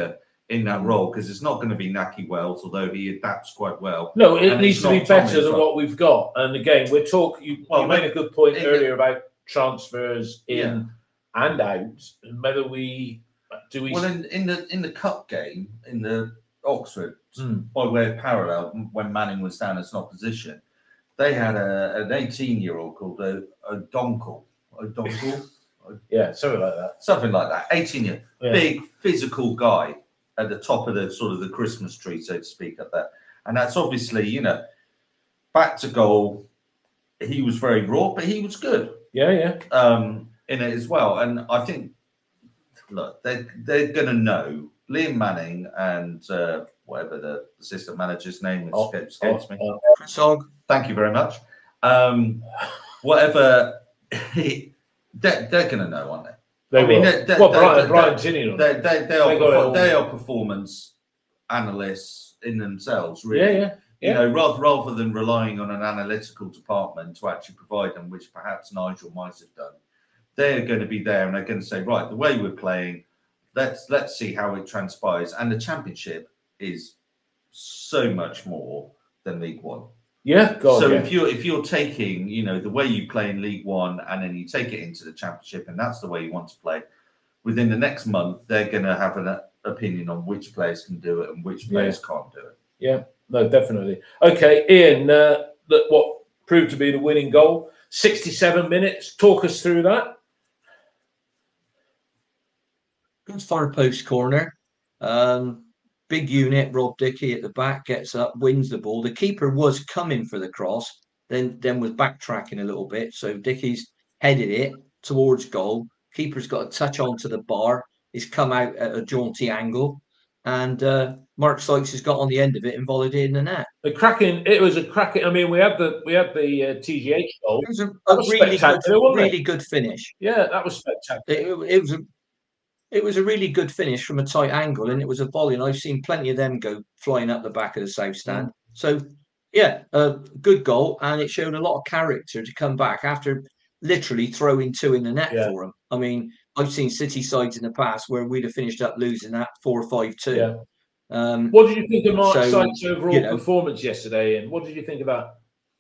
Speaker 2: in that role, because it's not going to be Nahki Wells, although he adapts quite well.
Speaker 1: No, it
Speaker 2: And
Speaker 1: needs
Speaker 2: it's
Speaker 1: to be
Speaker 2: not Tommy
Speaker 1: better
Speaker 2: as
Speaker 1: than
Speaker 2: well.
Speaker 1: what we've got. And again, we're talking. You made a good point earlier about transfers in and out, and whether we do we.
Speaker 2: Well, in the cup game in the Oxford, by way of parallel, when Manning was down as an opposition, they had an 18-year-old called O'Donkle.
Speaker 1: Yeah, something like that.
Speaker 2: Something like that. 18-year, big physical guy at the top of the sort of the Christmas tree, so to speak, up there. And that's obviously, you know, back to goal. He was very raw, but he was good.
Speaker 1: Yeah.
Speaker 2: In it as well. And I think, look, they're going to know Liam Manning and whatever the assistant manager's name is, escapes me.
Speaker 3: Sog.
Speaker 2: Thank you very much. Whatever, they're going to know, aren't they?
Speaker 1: Brian Tinian.
Speaker 2: They are performance analysts in themselves, really.
Speaker 1: Yeah.
Speaker 2: You know, rather than relying on an analytical department to actually provide them, which perhaps Nigel might have done, they're going to be there and they're going to say, right, the way we're playing, let's see how it transpires. And the Championship is so much more than League One.
Speaker 1: Yeah,
Speaker 2: if you're taking, you know, the way you play in League One and then you take it into the Championship, and that's the way you want to play, within the next month they're going to have an opinion on which players can do it and which players can't do it.
Speaker 1: Yeah, no, definitely. Okay, Ian, what proved to be the winning goal, 67 minutes. Talk us through that.
Speaker 3: Good far post corner. Big unit, Rob Dickie at the back, gets up, wins the ball. The keeper was coming for the cross, then was backtracking a little bit. So Dickie's headed it towards goal. Keeper's got a touch onto the bar. He's come out at a jaunty angle. And Mark Sykes has got on the end of it and volleyed it in the net.
Speaker 1: It was a cracking. I mean, we had the TGH goal.
Speaker 3: It was a really good finish.
Speaker 1: Yeah, that was spectacular.
Speaker 3: It was a really good finish from a tight angle, and it was a volley. And I've seen plenty of them go flying up the back of the south stand. So, yeah, a good goal, and it showed a lot of character to come back after literally throwing two in the net for them. I mean, I've seen City sides in the past where we'd have finished up losing that 4 or 5-2.
Speaker 1: Yeah. What did you think of Mark Sykes' overall performance yesterday? And what did you think of that?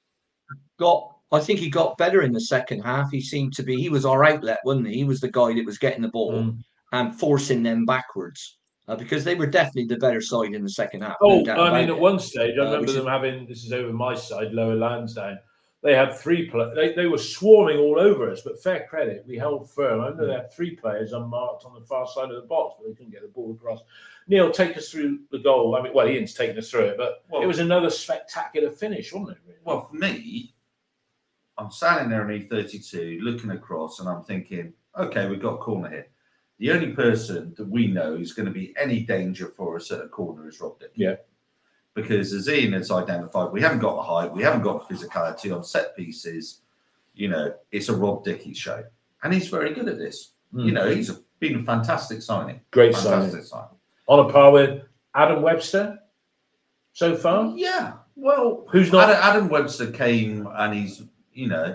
Speaker 3: I think he got better in the second half. He was our outlet, wasn't he? He was the guy that was getting the ball and forcing them backwards because they were definitely the better side in the second half.
Speaker 1: At one stage, I remember them having, this is over my side, Lower Lansdowne, they had 3 players. They were swarming all over us, but fair credit, we held firm. I remember they had 3 players unmarked on the far side of the box, but they couldn't get the ball across. Neil, take us through the goal. I mean, Ian's taken us through it, but it was another spectacular finish, wasn't it? Really?
Speaker 2: Well, for me, I'm standing there in E32, looking across, and I'm thinking, okay, we've got a corner here. The only person that we know is going to be any danger for us at a corner is Rob Dickie.
Speaker 1: Yeah.
Speaker 2: Because as Ian has identified, we haven't got the height, we haven't got the physicality on set pieces. You know, it's a Rob Dickie show. And he's very good at this. You know, he's been a fantastic signing.
Speaker 1: Fantastic signing. On a par with Adam Webster so far?
Speaker 2: Yeah. Well,
Speaker 1: who's not?
Speaker 2: Adam Webster came and he's, you know,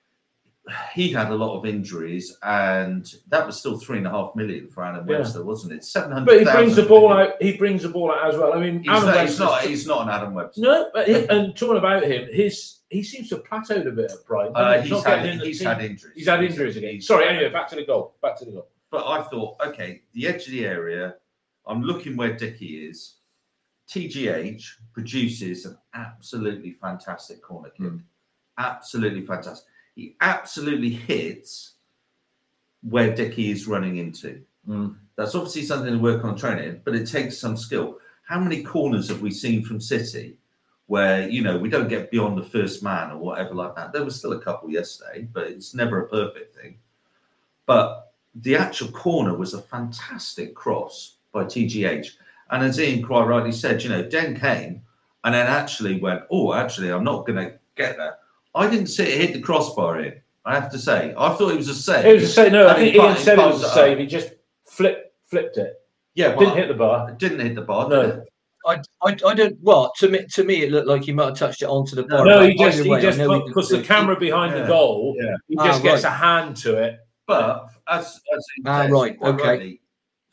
Speaker 2: he had a lot of injuries, and that was still $3.5 million for Adam Webster, wasn't it? 700.
Speaker 1: But he brings the ball out. He brings the ball out as well. I mean,
Speaker 2: he's not an Adam Webster.
Speaker 1: No, but and talking about him, he seems to have plateaued a bit at Brighton.
Speaker 2: He's had injuries.
Speaker 1: He's had injuries again. Sorry. Anyway, back to the goal.
Speaker 2: But I thought, okay, the edge of the area. I'm looking where Dickie is. TGH produces an absolutely fantastic corner kick. Absolutely fantastic. He absolutely hits where Dickie is running into. That's obviously something to work on training, but it takes some skill. How many corners have we seen from City where, you know, we don't get beyond the first man or whatever like that? There was still a couple yesterday, but it's never a perfect thing. But the actual corner was a fantastic cross by TGH. And as Ian quite rightly said, you know, Den came and then actually went, I'm not going to get that. I didn't see it hit the crossbar in, I have to say. I thought it was a save.
Speaker 1: It was a save. No, I think Ian said it was a save. He just flipped it.
Speaker 2: Yeah,
Speaker 1: didn't hit the bar.
Speaker 2: Didn't hit the bar.
Speaker 1: No.
Speaker 3: I don't. Well, to me, it looked like he might have touched it onto the bar.
Speaker 1: No, he just because the camera behind the goal, he just gets a hand to it.
Speaker 2: But as
Speaker 3: right, okay.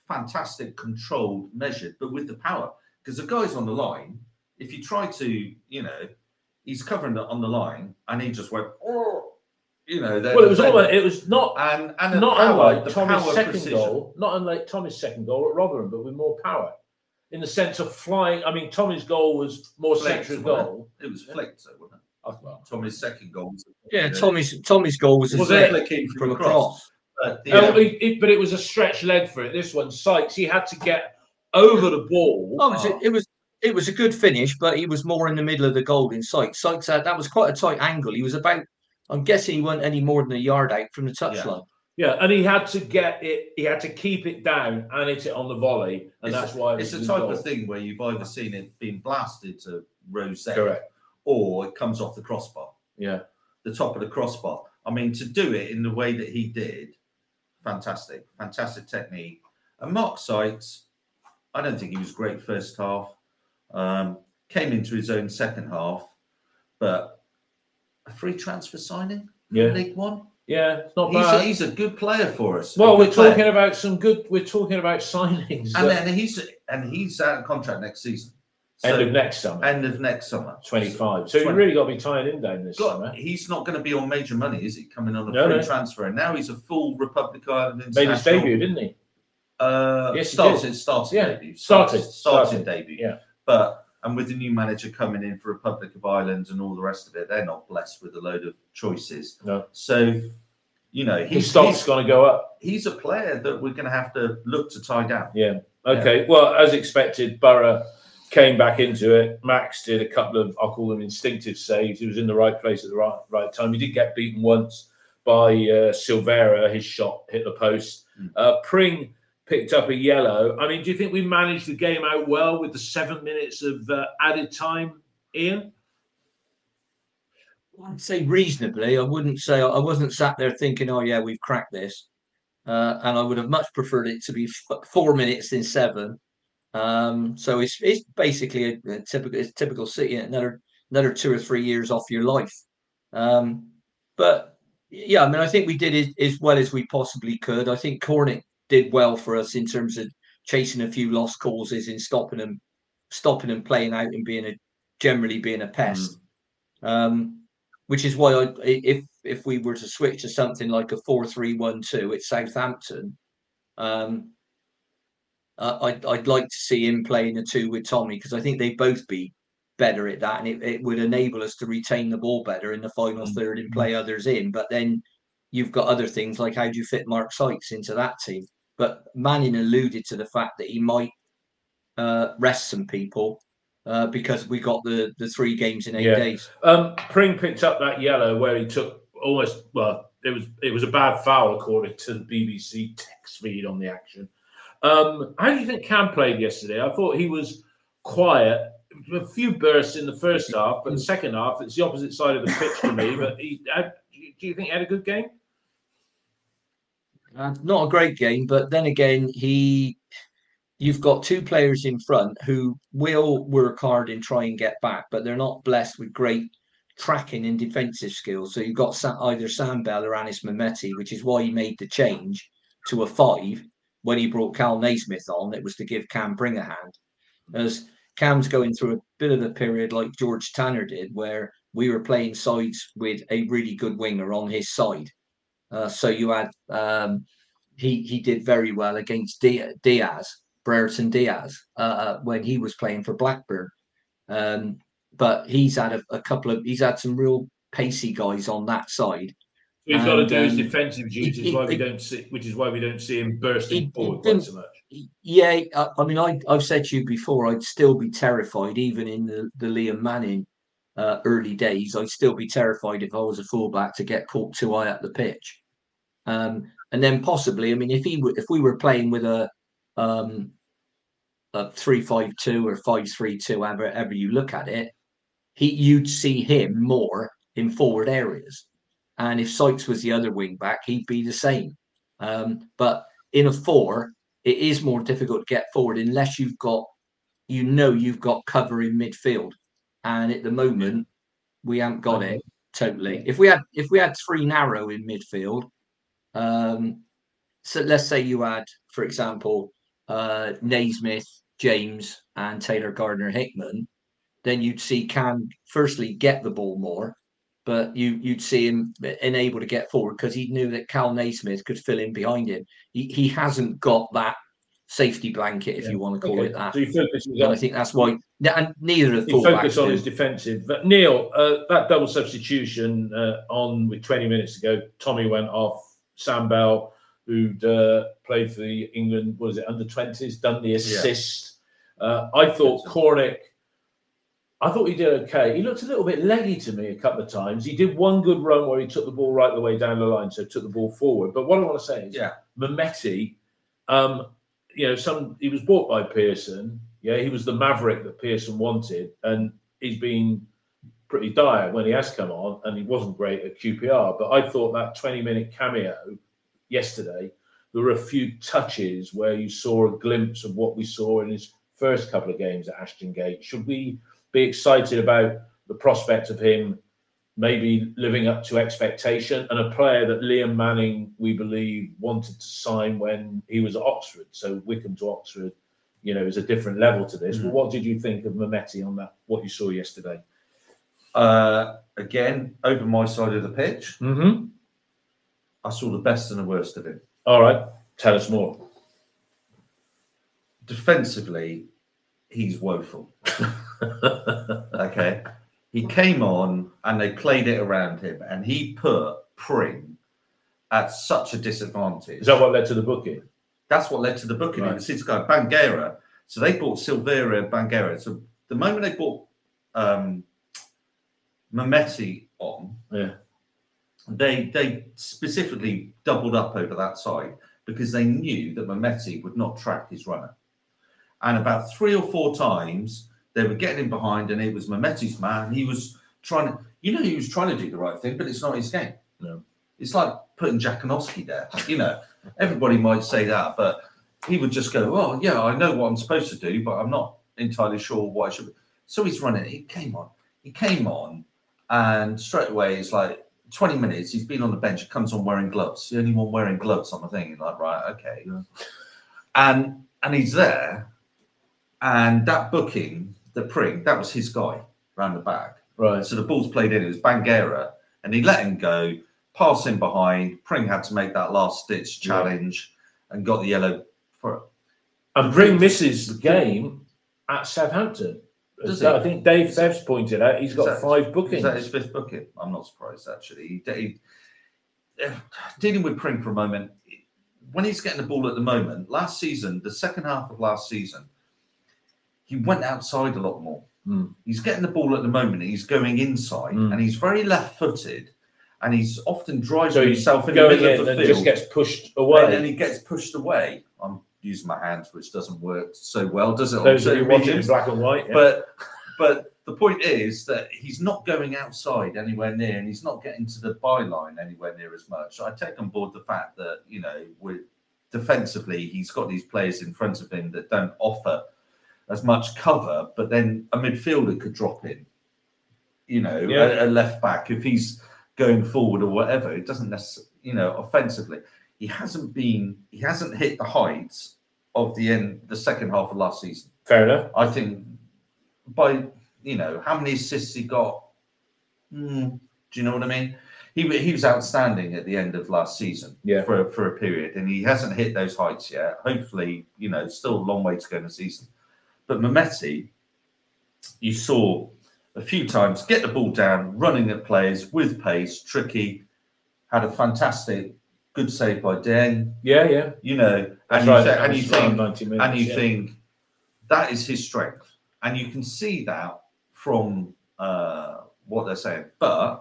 Speaker 2: fantastic, controlled, measured, but with the power. Because the guy's on the line, if you try to, he's covering on the line, and he just went, oh,
Speaker 1: Well, it was not unlike Tommy's second
Speaker 2: precision.
Speaker 1: goal, not unlike Tommy's second goal at Rotherham, but with more power. In the sense of flying, I mean, Tommy's goal was more central goal.
Speaker 2: It was flicked, so wasn't it? Well, Tommy's second goal was
Speaker 3: Tommy's goal was
Speaker 2: flicking
Speaker 3: from across.
Speaker 1: But it was a stretch leg for it. This one, Sykes, he had to get over the ball.
Speaker 3: It was a good finish, but he was more in the middle of the goal in Sykes. Sykes that was quite a tight angle. He was about, I'm guessing he wasn't any more than a yard out from the touchline.
Speaker 1: Yeah, and he had to get it. He had to keep it down and hit it on the volley, and that's why
Speaker 2: it's the type of thing where you've either seen it being blasted to rosette,
Speaker 1: correct,
Speaker 2: or it comes off the crossbar.
Speaker 1: Yeah,
Speaker 2: the top of the crossbar. I mean, to do it in the way that he did, fantastic technique. And Mark Sykes, I don't think he was great first half. Came into his own second half, but a free transfer signing, League One.
Speaker 1: Yeah, it's not bad.
Speaker 2: He's a good player for us.
Speaker 1: Well, we're talking about signings,
Speaker 2: and he's out of contract next season.
Speaker 1: End of next summer. 25. So you really got to be tying him down this summer.
Speaker 2: He's not going to be on major money, is he? Coming on a free transfer, and now he's a full Republic of Ireland international.
Speaker 1: Made his debut, didn't he?
Speaker 2: Yes, started debut.
Speaker 1: Yeah,
Speaker 2: but. And with the new manager coming in for Republic of Ireland and all the rest of it, they're not blessed with a load of choices.
Speaker 1: No.
Speaker 2: So,
Speaker 1: his stock's going to go up.
Speaker 2: He's a player that we're going to have to look to tie down.
Speaker 1: Yeah. Okay. Yeah. Well, as expected, Borough came back into it. Max did a couple of, I'll call them instinctive saves. He was in the right place at the right time. He did get beaten once by Silvera. His shot hit the post. Pring picked up a yellow. I mean, do you think we managed the game out well with the 7 minutes of added time, Ian?
Speaker 3: I'd say reasonably. I wouldn't say I wasn't sat there thinking, "Oh yeah, we've cracked this," and I would have much preferred it to be 4 minutes than 7. So it's basically a typical City, another 2 or 3 years off your life. But yeah, I mean, I think we did as well as we possibly could. I think Cornick did well for us in terms of chasing a few lost causes and stopping them playing out and generally being a pest. Which is why if we were to switch to something like a 4-3-1-2 at Southampton, I'd like to see him playing a 2 with Tommy, because I think they'd both be better at that, and it would enable us to retain the ball better in the final third and play others in. But then you've got other things like, how do you fit Mark Sykes into that team? But Manning alluded to the fact that he might rest some people because we got the 3 games in 8 days.
Speaker 1: Pring picked up that yellow where he took almost, it was a bad foul according to the BBC text feed on the action. How do you think Cam played yesterday? I thought he was quiet. A few bursts in the first half, but the second half, it's the opposite side of the pitch to me. But do you think he had a good game?
Speaker 3: Not a great game, but then again, you've got 2 players in front who will work hard and try and get back, but they're not blessed with great tracking and defensive skills. So you've got either Sam Bell or Anis Mehmeti, which is why he made the change to a 5 when he brought Cal Naismith on. It was to give Cam Pring a hand, as Cam's going through a bit of a period like George Tanner did, where we were playing sides with a really good winger on his side. So you had he did very well against Brereton Diaz, when he was playing for Blackburn. But he's had he's had some real pacey guys on that side.
Speaker 1: He's got to do his defensive duties, which is why we don't see him bursting forward quite so much.
Speaker 3: Yeah, I mean, I've said to you before, I'd still be terrified, even in the Liam Manning early days. I'd still be terrified if I was a fullback to get caught too high up the pitch. And then possibly, I mean, if we were playing with a 3-5-2 or 5-3-2, however you look at it, you'd see him more in forward areas. And if Sykes was the other wing back, he'd be the same. But in a 4, it is more difficult to get forward unless you've got cover in midfield. And at the moment, we haven't got it totally. If we had 3 narrow in midfield, so let's say you had, for example, Naismith, James, and Taylor Gardner-Hickman, then you'd see Can firstly get the ball more, but you'd see him unable to get forward because he knew that Cal Naismith could fill in behind him. He hasn't got that safety blanket, if you want to call it that.
Speaker 1: So you focus
Speaker 3: and I think that's why, and neither of the fullbacks
Speaker 1: focus on his defensive. But Neil, that double substitution on with 20 minutes to go, Tommy went off. Sam Bell, who'd played for the England, what is it, under-20s, done the assist. I thought Cornick, I thought he did okay. He looked a little bit leggy to me a couple of times. He did one good run where he took the ball right the way down the line, so took the ball forward. But what I want to say is, Mehmeti, he was bought by Pearson. Yeah, he was the maverick that Pearson wanted, and he's been pretty dire when he has come on, and he wasn't great at QPR. But I thought that 20-minute cameo yesterday, there were a few touches where you saw a glimpse of what we saw in his first couple of games at Ashton Gate. Should we be excited about the prospect of him maybe living up to expectation, and a player that Liam Manning, we believe, wanted to sign when he was at Oxford? So Wycombe to Oxford, is a different level to this. But what did you think of Mehmeti on that, what you saw yesterday?
Speaker 2: Again, over my side of the pitch, I saw the best and the worst of him.
Speaker 1: All right, tell us more.
Speaker 2: Defensively, he's woeful. Okay. He came on and they played it around him, and he put Pring at such a disadvantage.
Speaker 1: Is that what led to the booking?
Speaker 2: That's what led to the booking.
Speaker 1: Right.
Speaker 2: It was his guy, Banguera. So they bought Silveira Banguera. So the moment they bought Mehmeti on, they specifically doubled up over that side because they knew that Mehmeti would not track his runner. And about 3 or 4 times, they were getting him behind, and it was Mehmeti's man. He was trying to, he was trying to do the right thing, but it's not his game.
Speaker 1: No.
Speaker 2: It's like putting Jakanowski there. Everybody might say that, but he would just go, "Oh, yeah, I know what I'm supposed to do, but I'm not entirely sure what I should." So he's running. He came on, and straight away it's like 20 minutes. He's been on the bench. He comes on wearing gloves. The only one wearing gloves on the thing. You're like, right, okay, and he's there, and that booking, the Pring, that was his guy round the back.
Speaker 1: Right.
Speaker 2: So the ball's played in. It was Banguera, and he let him go. Pass in behind. Pring had to make that last-ditch challenge and got the yellow for it.
Speaker 1: And Pring misses the game at Southampton. I think Dave Thefts pointed out he's got 5 bookings.
Speaker 2: Is that his 5th booking? I'm not surprised, actually. Dealing with Pring for a moment, when he's getting the ball at the moment, last season, the second half of last season, he went outside a lot more. He's getting the ball at the moment, he's going inside, and he's very left-footed. And he's often driving himself in the middle of the field.
Speaker 1: Just gets pushed away.
Speaker 2: And then he gets pushed away. I'm using my hands, which doesn't work so well, does it?
Speaker 1: Those are watching in black and white.
Speaker 2: Yeah. But the point is that he's not going outside anywhere near, and he's not getting to the byline anywhere near as much. So I take on board the fact that, defensively, he's got these players in front of him that don't offer as much cover, but then a midfielder could drop in, a left back if he's going forward or whatever. It doesn't necessarily, offensively, he hasn't hit the heights of the second half of last season.
Speaker 1: Fair enough.
Speaker 2: I think by, how many assists he got, do you know what I mean? He was outstanding at the end of last season for a period, and he hasn't hit those heights yet. Hopefully, still a long way to go in the season. But Mehmeti, you saw a few times get the ball down, running at players with pace, tricky, had a fantastic, good save by Den.
Speaker 1: Yeah.
Speaker 2: And you think that is his strength. And you can see that from what they're saying. But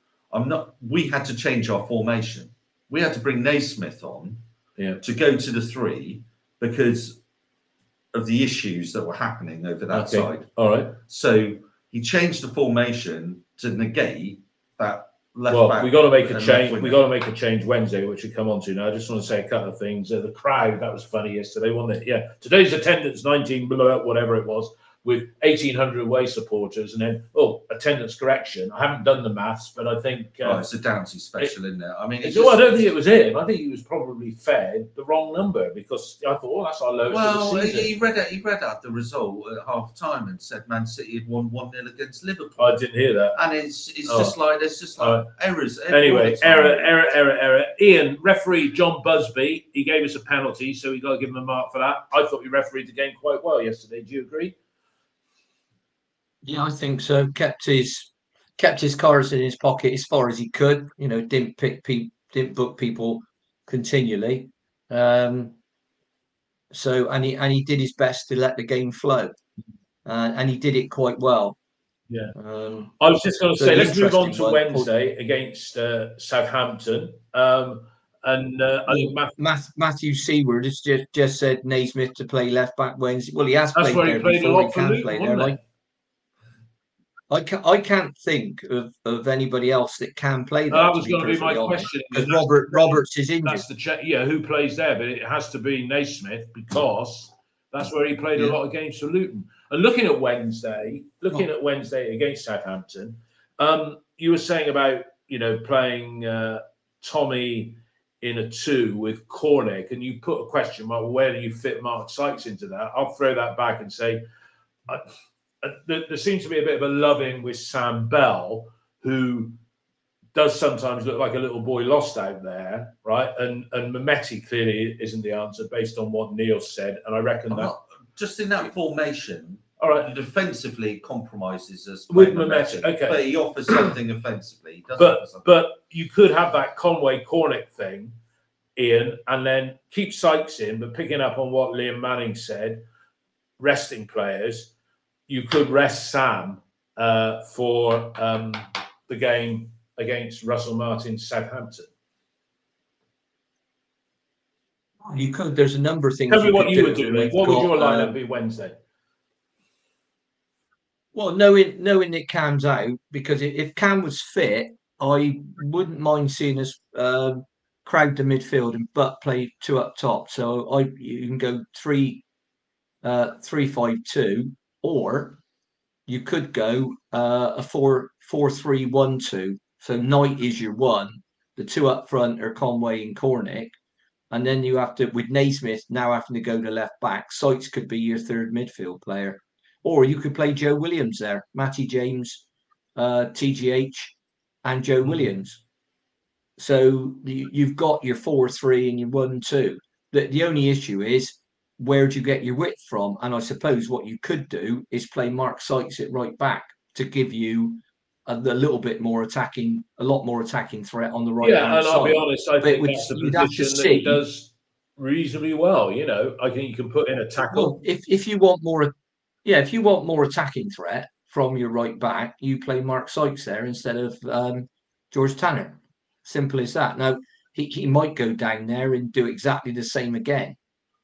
Speaker 2: we had to change our formation. We had to bring Naismith on to go to the 3 because of the issues that were happening over that side.
Speaker 1: All right.
Speaker 2: So he changed the formation to negate that left back.
Speaker 1: We got to make a change. We got to make a change Wednesday, which we come on to now. I just want to say a couple of things. The crowd, that was funny yesterday, wasn't it? Yeah. Today's attendance 19, blah, blah, whatever it was. with 1,800 away supporters, and then attendance correction. I haven't done the maths, but I think
Speaker 2: it's a Downsy special, isn't it? I mean,
Speaker 1: I don't think it was him. I think he was probably fed the wrong number, because I thought, that's our lowest.
Speaker 2: Well,
Speaker 1: of the season.
Speaker 2: he read out the result at half time and said Man City had won 1-0 against Liverpool.
Speaker 1: I didn't hear that,
Speaker 2: and it's just like there's just like errors.
Speaker 1: Anyway, error. Ian, referee John Busby, he gave us a penalty, so we got to give him a mark for that. I thought we refereed the game quite well yesterday. Do you agree?
Speaker 3: Yeah, I think so. Kept his cards in his pocket as far as he could. Didn't book people continually. So he did his best to let the game flow, and he did it quite well.
Speaker 1: Yeah. I was just going to say, let's move on to Wednesday against Southampton. I think
Speaker 3: Matthew Seaward has just said Naismith to play left back Wednesday. Well, he has
Speaker 1: played there. That's where he played a lot for Luton,
Speaker 3: I can't think of anybody else that can play there.
Speaker 1: That was going to be my question.
Speaker 3: Because Roberts is injured.
Speaker 1: That's who plays there, but it has to be Naismith, because that's where he played a lot of games for Luton. And looking at Wednesday against Southampton, you were saying about playing Tommy in a 2 with Cornick, and you put a question mark, where do you fit Mark Sykes into that? I'll throw that back and say, there seems to be a bit of a love-in with Sam Bell, who does sometimes look like a little boy lost out there, right? And Mehmeti clearly isn't the answer based on what Neil said, and I reckon
Speaker 2: just in that formation.
Speaker 1: All right,
Speaker 2: defensively compromises us
Speaker 1: with Mehmeti, okay,
Speaker 2: but he offers something offensively.
Speaker 1: But you could have that Conway Cornick thing, Ian, and then keep Sykes in, but picking up on what Liam Manning said, resting players. You could rest Sam for the game against Russell Martin's Southampton.
Speaker 3: You could. There's a number of things.
Speaker 1: Tell me what you would do. What would your lineup be Wednesday?
Speaker 3: Well, knowing that Cam's out, because if Cam was fit, I wouldn't mind seeing us crowd the midfield and Butt play 2 up top. So you can go 3-5-2. Or you could go a 4-3-1-2. So Knight is your 1. The 2 up front are Conway and Cornick. And then you have to, with Naismith now having to go to left back, Sykes could be your 3rd midfield player. Or you could play Joe Williams there, Matty James, TGH, and Joe Williams. So you've got your 4-3 and your 1-2. The only issue is, where do you get your width from? And I suppose what you could do is play Mark Sykes at right back to give you a lot more attacking threat on the right hand side. Yeah, and
Speaker 1: I'll be honest, I think that's the position that he does reasonably well. I think you can put in a tackle.
Speaker 3: Well, if you want more attacking threat from your right back, you play Mark Sykes there instead of George Tanner. Simple as that. Now, he might go down there and do exactly the same again.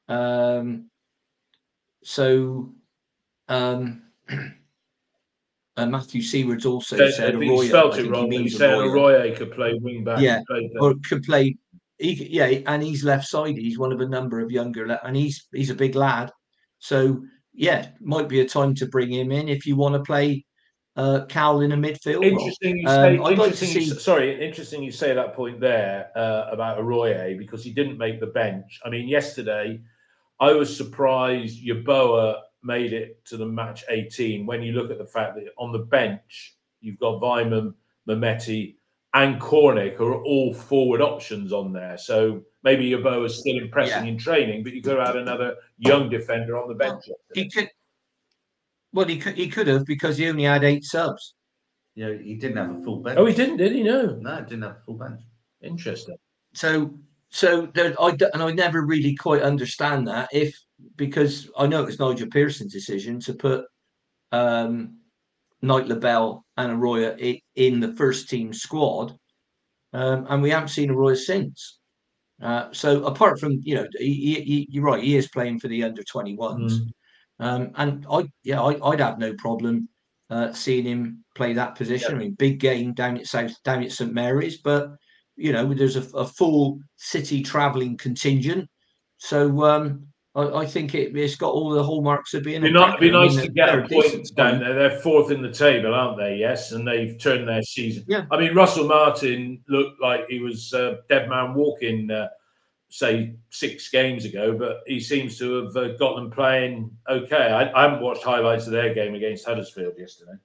Speaker 3: Matthew Seaward's also said
Speaker 1: Arroyo. He spelled it wrong. He said Arroyo could play wing back.
Speaker 3: Yeah, or could play. And he's left-sided. He's one of a number of younger, and he's a big lad. So might be a time to bring him in if you want to play Cal in a midfield.
Speaker 1: Interesting. Interesting. You say that point there about Arroyo, because he didn't make the bench. I mean, yesterday I was surprised Yeboah made it to the match 18. When you look at the fact that on the bench you've got Weimann, Mehmeti, and Cornick are all forward options on there. So maybe Yeboah is still impressing in training, but you could have had another young defender on the bench.
Speaker 3: He could have, because he only had 8 subs.
Speaker 2: Yeah, he didn't have a full bench.
Speaker 1: Oh, he didn't, did he? No,
Speaker 2: he didn't have a full bench.
Speaker 1: Interesting.
Speaker 3: So I never really quite understand that, because I know it was Nigel Pearson's decision to put Knight, LaBelle and Arroyo in the first team squad, and we haven't seen Arroyo since. So apart from, you're right, he is playing for the under 21s, and I'd have no problem seeing him play that position. I mean, big game down at St Mary's, but there's a full City travelling contingent, so I think it's got all the hallmarks of being
Speaker 1: Be nice to get a point down there. They're fourth in the table, aren't they? Yes, and they've turned their season.
Speaker 3: Yeah.
Speaker 1: I mean, Russell Martin looked like he was dead man walking, say 6 games ago, but he seems to have got them playing okay. I haven't watched highlights of their game against Huddersfield yesterday.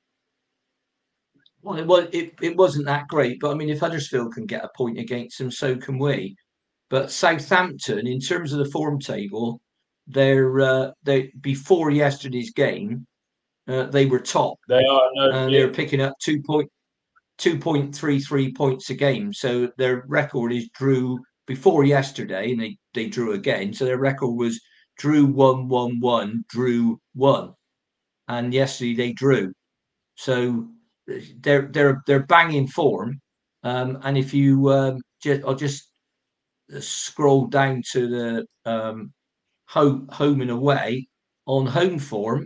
Speaker 3: Well, it wasn't that great, but I mean, if Huddersfield can get a point against them, so can we. But Southampton, in terms of the form table, they before yesterday's game, they were top.
Speaker 1: They are.
Speaker 3: They were picking up 2.33 points a game. So their record is drew before yesterday, and they drew again. So their record was drew 1-1-1, drew 1, and yesterday they drew. So they're banging form. And if you I'll just scroll down to the home and away. On home form,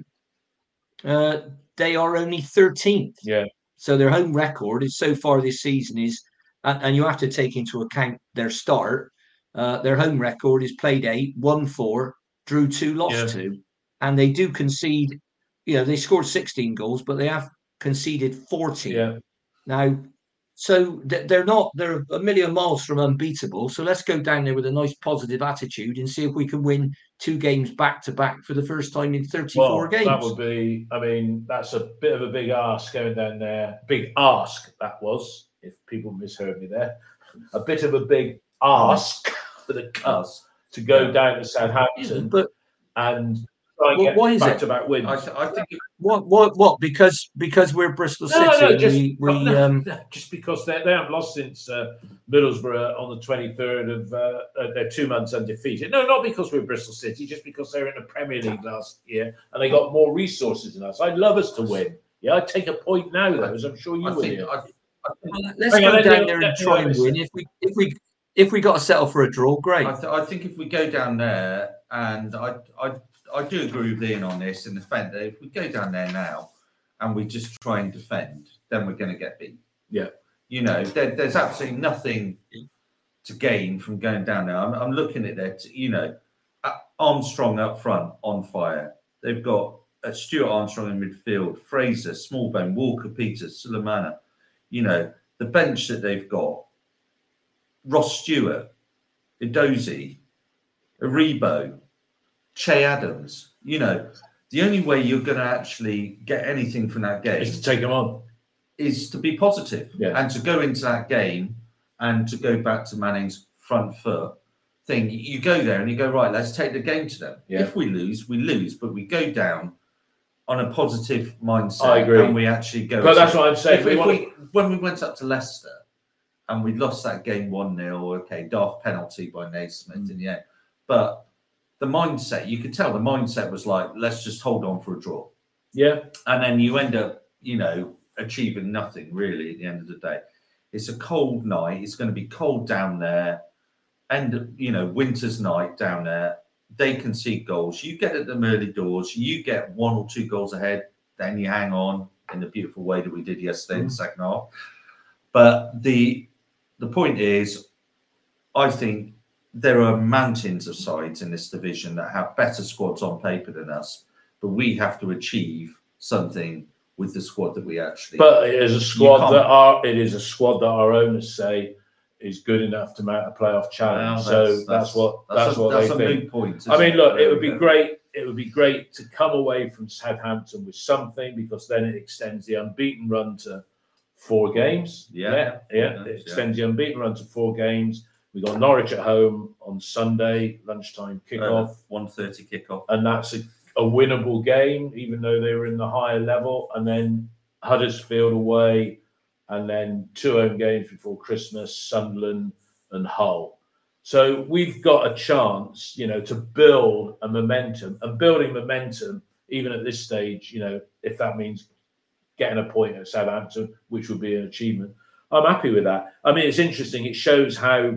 Speaker 3: they are only 13th.
Speaker 1: Yeah.
Speaker 3: So their home record is so far this season is, and you have to take into account their start. Their home record is played 8, won 4, drew 2, lost 2, and they do concede. They scored 16 goals, but they have conceded 14.
Speaker 1: Yeah.
Speaker 3: Now, so they're a million miles from unbeatable. So let's go down there with a nice positive attitude and see if we can win 2 games back to back for the first time in 34 games.
Speaker 1: That would be, I mean, that's a bit of a big ask going down there. Big ask, that was, if people misheard me there. A bit of a big ask for the Cubs to go down to Southampton and try and get back-to-back wins.
Speaker 2: I think
Speaker 3: what? Because we're Bristol City.
Speaker 1: Just because they haven't lost since Middlesbrough on the 23rd of they're 2 months undefeated. No, not because we're Bristol City, just because they were in the Premier League last year and they got more resources than us. I'd love us to win. Yeah, I'd take a point now, though, as I'm sure you will.
Speaker 3: Let's go down there and try and win. If we got to settle for a draw, great.
Speaker 2: I think if we go down there, and I do agree with Ian on this in the fact that if we go down there now and we just try and defend, then we're going to get beat.
Speaker 1: Yeah.
Speaker 2: There's absolutely nothing to gain from going down there. I'm looking at that, Armstrong up front on fire. They've got Stuart Armstrong in midfield, Fraser, Smallbone, Walker, Peters, Sulemana. The bench that they've got, Ross Stewart, Edozie, Aribo, Che Adams. The only way you're going to actually get anything from that game
Speaker 1: is to take them on,
Speaker 2: is to be positive and to go into that game and to go back to Manning's front foot thing. You go there and you go, right, let's take the game to them. Yeah. If we lose, we lose, but we go down on a positive mindset.
Speaker 1: I agree.
Speaker 2: And we actually go.
Speaker 1: But that's what I'm saying.
Speaker 2: When we went up to Leicester and we lost that game 1-0, okay, daft penalty by Naismith in the end. But the mindset, you could tell the mindset was like, let's just hold on for a draw.
Speaker 1: Yeah.
Speaker 2: And then you end up, achieving nothing really at the end of the day. It's a cold night. It's going to be cold down there. And, winter's night down there. They concede goals. You get at them early doors. You get 1 or 2 goals ahead. Then you hang on in the beautiful way that we did yesterday in the second half. But the point is, I think there are mountains of sides in this division that have better squads on paper than us, but we have to achieve something with the squad that we actually.
Speaker 1: But it is a squad that our owners say is good enough to mount a playoff challenge. That's what they think.
Speaker 2: Point,
Speaker 1: I mean, look, it would be great. It would be great to come away from Southampton with something, because then it extends the unbeaten run to 4 games.
Speaker 2: Yeah.
Speaker 1: It extends the unbeaten run to 4 games. We got Norwich at home on Sunday, lunchtime kickoff.
Speaker 2: 1:30 kickoff.
Speaker 1: And that's a winnable game, even though they were in the higher level. And then Huddersfield away, and then 2 home games before Christmas, Sunderland and Hull. So we've got a chance, to build a momentum. And building momentum, even at this stage, if that means getting a point at Southampton, which would be an achievement, I'm happy with that. I mean, it's interesting. It shows how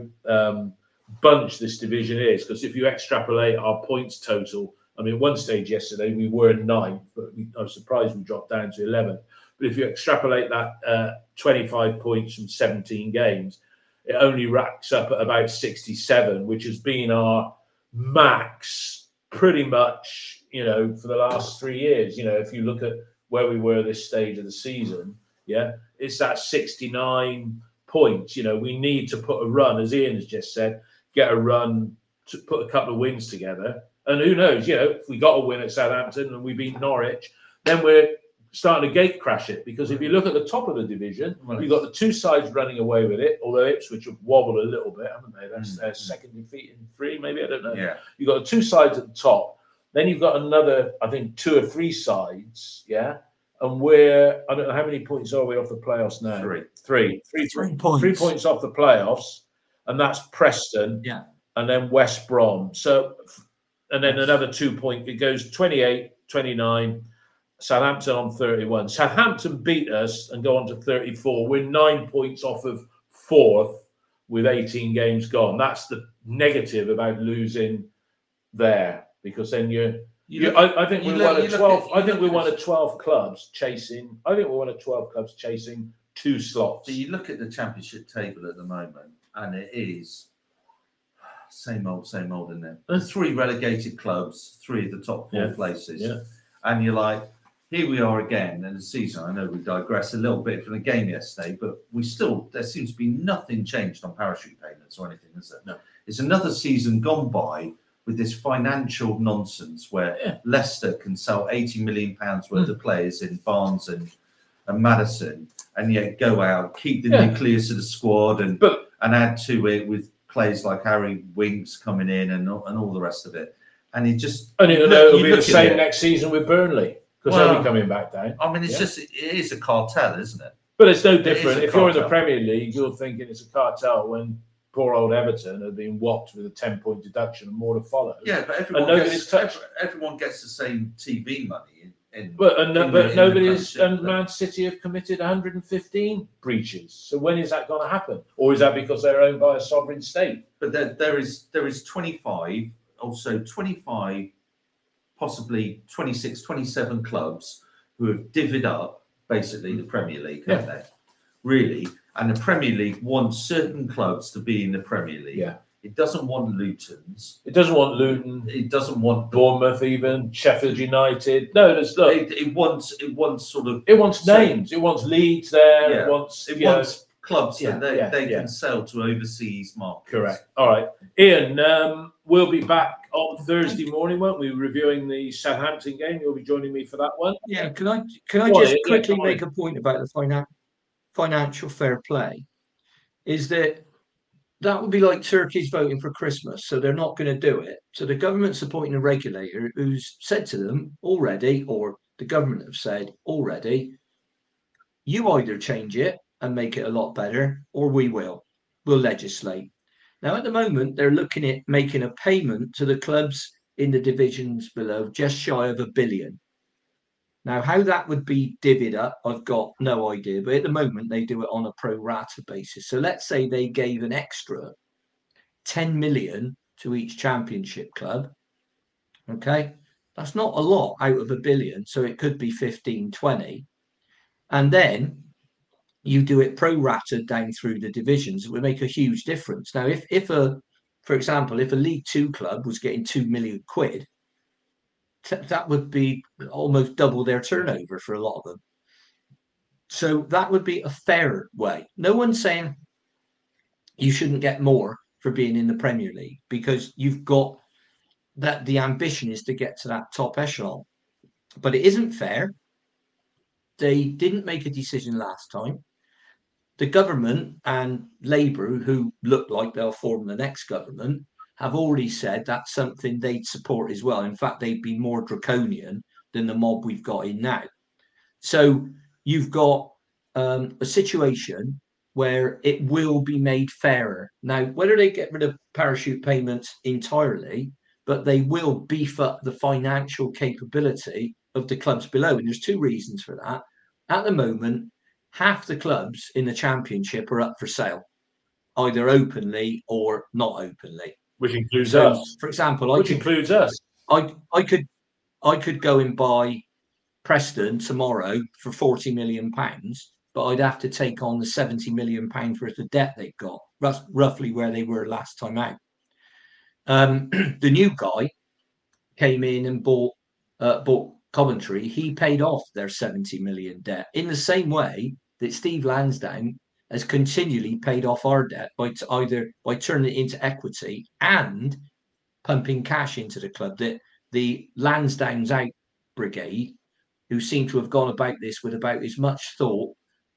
Speaker 1: bunched this division is, because if you extrapolate our points total, I mean, at one stage yesterday we were 9th, but I was surprised we dropped down to 11th. But if you extrapolate that 25 points from 17 games, it only racks up at about 67, which has been our max pretty much, for the last 3 years. If you look at where we were this stage of the season, it's that 69 points. We need to put a run, as Ian has just said, get a run to put a couple of wins together. And who knows, if we got a win at Southampton and we beat Norwich, then we're starting to gate crash it. Because if you look at the top of the division, you've got the two sides running away with it, although Ipswich have wobbled a little bit, haven't they? That's their second defeat in 3, maybe, I don't know.
Speaker 2: Yeah.
Speaker 1: You've got the two sides at the top. Then you've got another, I think, 2 or 3 sides, and I don't know, how many points are we off the playoffs now?
Speaker 2: 3
Speaker 3: points.
Speaker 1: 3 points off the playoffs, and that's Preston, and then West Brom. So, and then another 2 points. It goes 28, 29, Southampton on 31. Southampton beat us and go on to 34. We're 9 points off of 4th with 18 games gone. That's the negative about losing there, because then I think we won at 12. I think we won at 12 clubs chasing. I think we won at 12 clubs chasing 2 slots.
Speaker 2: So you look at the Championship table at the moment, and it is same old, isn't it? There's 3 relegated clubs, 3 of the top 4 places, and you're like, here we are again in the season. I know we digress a little bit from the game yesterday, but there seems to be nothing changed on parachute payments or anything, is there?
Speaker 1: No.
Speaker 2: It's another season gone by with this financial nonsense where Leicester can sell £80 million worth of players in Barnes and Maddison, and yet go out, keep the nucleus of the squad and add to it with players like Harry Winks coming in and all the rest of it. And it'll
Speaker 1: be the same next season with Burnley, because they'll be coming back down.
Speaker 2: I mean, it is a cartel, isn't it?
Speaker 1: But it's no different. If you're in the Premier League, you're thinking it's a cartel when poor old Everton have been whopped with a 10-point deduction and more to follow.
Speaker 2: Yeah, but everyone gets the same TV money.
Speaker 1: Man City have committed 115 breaches. So when is that going to happen? Or is that because they're owned by a sovereign state?
Speaker 2: But there is 25, also 25, possibly 26, 27 clubs who have divvied up basically the Premier League, haven't they? Really. And the Premier League wants certain clubs to be in the Premier League.
Speaker 1: Yeah.
Speaker 2: It doesn't want Luton's.
Speaker 1: It doesn't want Luton.
Speaker 2: It doesn't want
Speaker 1: Bournemouth, even Sheffield United. No,
Speaker 2: it wants sort of.
Speaker 1: It wants names. It wants Leeds there.
Speaker 2: Yeah.
Speaker 1: It wants
Speaker 2: clubs that they can sell to overseas markets.
Speaker 1: Correct. All right, Ian. We'll be back on Thursday morning, won't we? Reviewing the Southampton game. You'll be joining me for that one.
Speaker 3: Yeah. Can I just quickly make a point about the financial fair play? Is that would be like turkeys voting for Christmas, so they're not going to do it. So the government's appointing a regulator who's said to them already, or the government have said already, you either change it and make it a lot better, or we'll legislate. Now, at the moment, they're looking at making a payment to the clubs in the divisions below just shy of £1 billion. Now, how that would be divvied up, I've got no idea. But at the moment, they do it on a pro rata basis. So let's say they gave an extra 10 million to each championship club. Okay, that's not a lot out of £1 billion. So it could be 15, 20. And then you do it pro rata down through the divisions. It would make a huge difference. Now, for example, if a League Two club was getting £2 million, that would be almost double their turnover for a lot of them. So that would be a fair way. No one's saying you shouldn't get more for being in the Premier League, because you've got that. The ambition is to get to that top echelon, but it isn't fair. They didn't make a decision last time. The government and Labour, who look like they'll form the next government, have already said that's something they'd support as well. In fact, they'd be more draconian than the mob we've got in now. So you've got a situation where it will be made fairer. Now, whether they get rid of parachute payments entirely, but they will beef up the financial capability of the clubs below. And there's 2 reasons for that. At the moment, half the clubs in the Championship are up for sale, either openly or not openly.
Speaker 1: Which includes us.
Speaker 3: For example,
Speaker 1: includes us.
Speaker 3: I could go and buy Preston tomorrow for £40 million, but I'd have to take on the £70 million worth of debt they've got. That's roughly where they were last time out. The new guy came in and bought Coventry. He paid off their 70 million debt in the same way that Steve Lansdown has continually paid off our debt by turning it into equity and pumping cash into the club. That the Lansdowns out brigade, who seem to have gone about this with about as much thought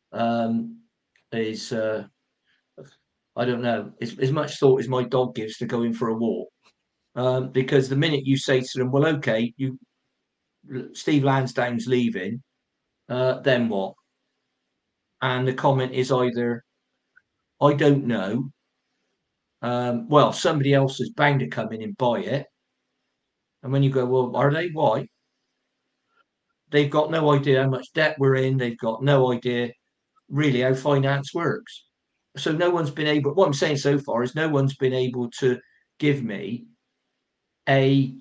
Speaker 3: as I don't know, as much thought as my dog gives to going for a walk. Because the minute you say to them, well, okay, Steve Lansdown's leaving, then what? And the comment is either, I don't know, well, somebody else is bound to come in and buy it. And when you go, well, are they? Why? They've got no idea how much debt we're in. They've got no idea really how finance works. So no one's been able, what I'm saying so far is no one's been able to give me a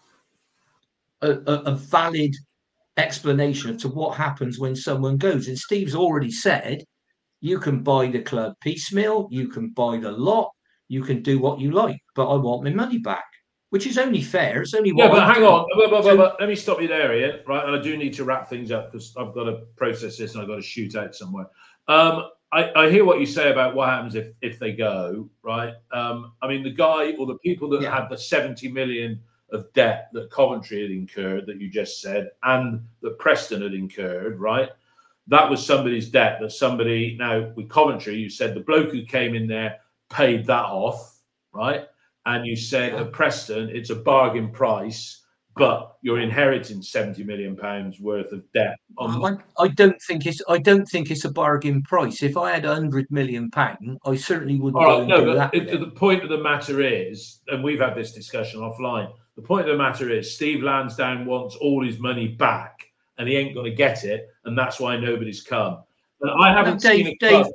Speaker 3: valid explanation to what happens when someone goes. And Steve's already said, you can buy the club piecemeal, you can buy the lot, you can do what you like, but I want my money back, which is only fair. It's only what.
Speaker 1: Yeah, but hang on. But let me stop you there, Ian. Right, and I do need to wrap things up because I've got to process this and I've got to shoot out somewhere. I hear what you say about what happens if they go, right? I mean, the guy or the people that had the 70 million of debt that Coventry had incurred, that you just said, and that Preston had incurred, right? That was somebody's debt that somebody, now with Coventry, you said the bloke who came in there paid that off, right? And you said at Preston, it's a bargain price, but you're inheriting £70 million worth of debt.
Speaker 3: I don't think it's a bargain price. If I had £100 million, I certainly wouldn't do that.
Speaker 1: The point of the matter is, and we've had this discussion offline, the point of the matter is Steve Lansdown wants all his money back and he ain't going to get it, and that's why nobody's come. But I haven't seen a club.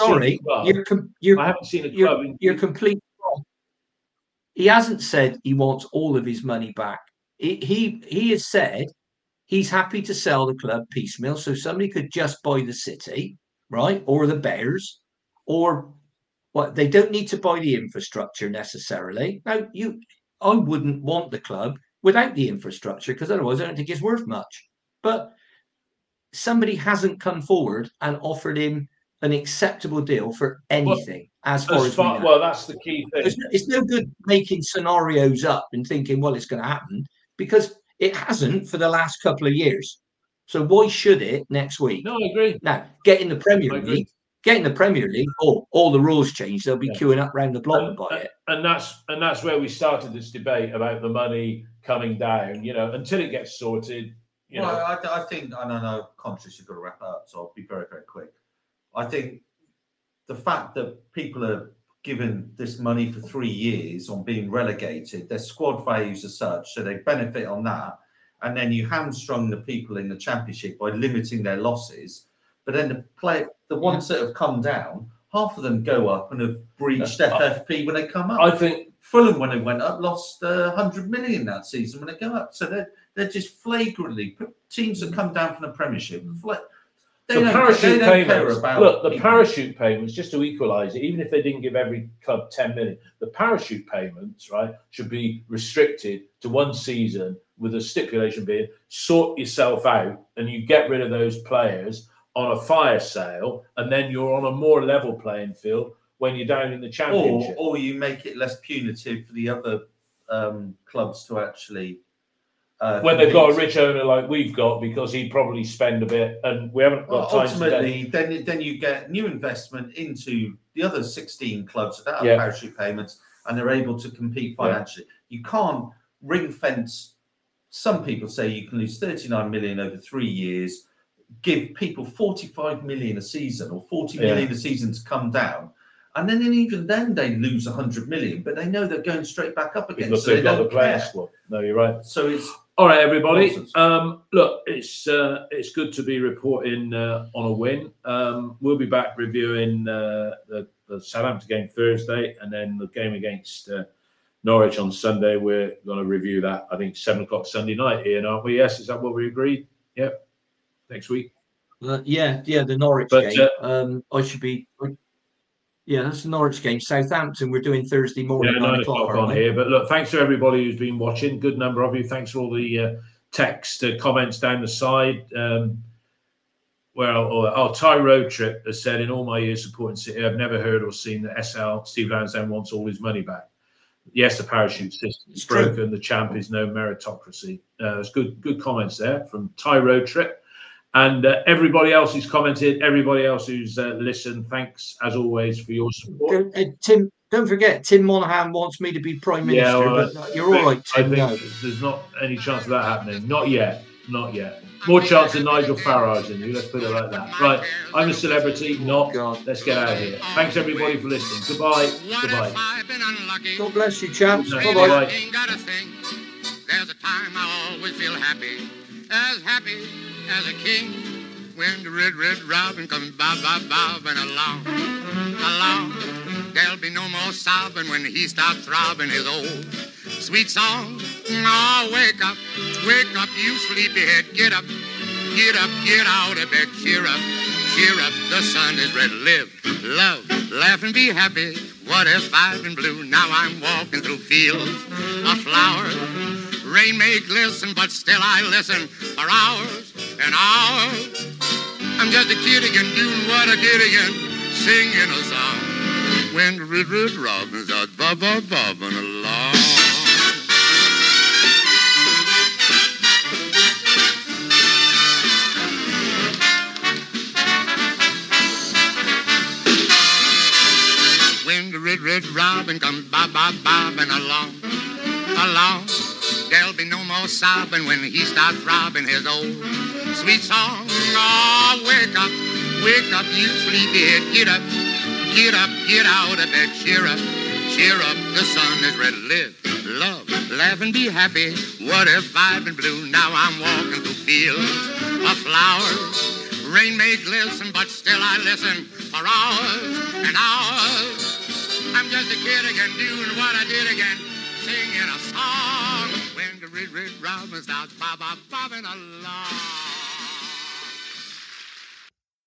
Speaker 3: You're completely wrong. He hasn't said he wants all of his money back. He has said he's happy to sell the club piecemeal, so somebody could just buy the City, right, or the Bears, or what? They don't need to buy the infrastructure necessarily. Now, I wouldn't want the club without the infrastructure because otherwise I don't think it's worth much. But somebody hasn't come forward and offered him an acceptable deal for anything, as far as we know.
Speaker 1: Well, that's the key thing.
Speaker 3: It's no good making scenarios up and thinking, well, it's going to happen, because it hasn't for the last couple of years. So why should it next week?
Speaker 1: No, I agree.
Speaker 3: Now, get in the Premier League, all the rules change. They'll be queuing up round the block to buy it.
Speaker 1: And that's where we started this debate about the money coming down, until it gets sorted.
Speaker 2: I think, and I know conscious you've got to wrap up, so I'll be very, very quick. I think the fact that people are given this money for 3 years on being relegated, their squad values are such, so they benefit on that. And then you hamstrung the people in the Championship by limiting their losses. But then the ones that have come down, half of them go up and have breached FFP when they come up.
Speaker 1: I think
Speaker 2: Fulham, when they went up, lost 100 million that season when they go up. So they're just flagrantly teams that come down from the Premiership. The
Speaker 1: parachute payments, just to equalise it, even if they didn't give every club 10 million, the parachute payments, right, should be restricted to one season with a stipulation being sort yourself out and you get rid of those players on a fire sale, and then you're on a more level playing field when you're down in the Championship.
Speaker 2: Or you make it less punitive for the other clubs to actually...
Speaker 1: when they've got a rich owner like we've got, because he'd probably spend a bit, and we haven't got time.
Speaker 2: Ultimately, then you get new investment into the other 16 clubs that have parachute payments, and they're able to compete financially. You can't ring fence. Some people say you can lose 39 million over 3 years, give people 45 million a season or 40 million a season to come down. And then even then they lose 100 million, but they know they're going straight back up again.
Speaker 1: Because they've got the playing squad. No, you're right.
Speaker 2: So it's
Speaker 1: all right, everybody. Look, it's good to be reporting on a win. We'll be back reviewing the Southampton game Thursday, and then the game against Norwich on Sunday. We're going to review that. I think 7:00 Sunday night, Ian, aren't we? Yes, is that what we agreed? Yep. Next week.
Speaker 3: The Norwich game. I should be. Yeah, that's the Norwich game. Southampton, we're doing Thursday morning,
Speaker 1: Yeah, 9 o'clock on here. But look, thanks to everybody who's been watching. Good number of you. Thanks for all the text comments down the side. Ty Road Trip has said, in all my years supporting City, I've never heard or seen that Steve Lansdown wants all his money back. Yes, the parachute system is broken. The champ is no meritocracy. There's good comments there from Ty Road Trip. And everybody else who's commented, everybody else who's listened, thanks as always for your support.
Speaker 3: Tim, don't forget, Tim Monaghan wants me to be Prime Minister, but you're all right, Tim.
Speaker 1: I think there's not any chance of that happening. Not yet. More chance of Nigel Farage in you, let's put it like that. Right, I'm a celebrity, not. God. Let's get out of here. Thanks everybody for listening. Goodbye.
Speaker 3: God bless you, chaps. Bye-bye.
Speaker 4: There's a time I always feel happy as a king, when the red robin comes bobbing along. There'll be no more sobbing when he stops throbbing his old sweet song. Oh, wake up, you sleepyhead, get up, get out of bed, cheer up, the sun is red, live, love, laugh and be happy. What if I've been blue? Now I'm walking through fields of flowers. Rain may glisten, but still I listen for hours and hours. I'm just a kid again, doing what I did again, singing a song. When the red robins are bobbing along. When the red robin comes bobbing along. There'll be no more sobbing when he starts throbbing his old sweet song. Oh, wake up, you sleepyhead, get up, get out of bed, cheer up, the sun is red, live, love, laugh and be happy. What if I've been blue? Now I'm walking through fields of flowers. Rain may glisten, but still I listen for hours and hours. I'm just a kid again, doing what I did again, singing a song when the red robin starts bobbing along.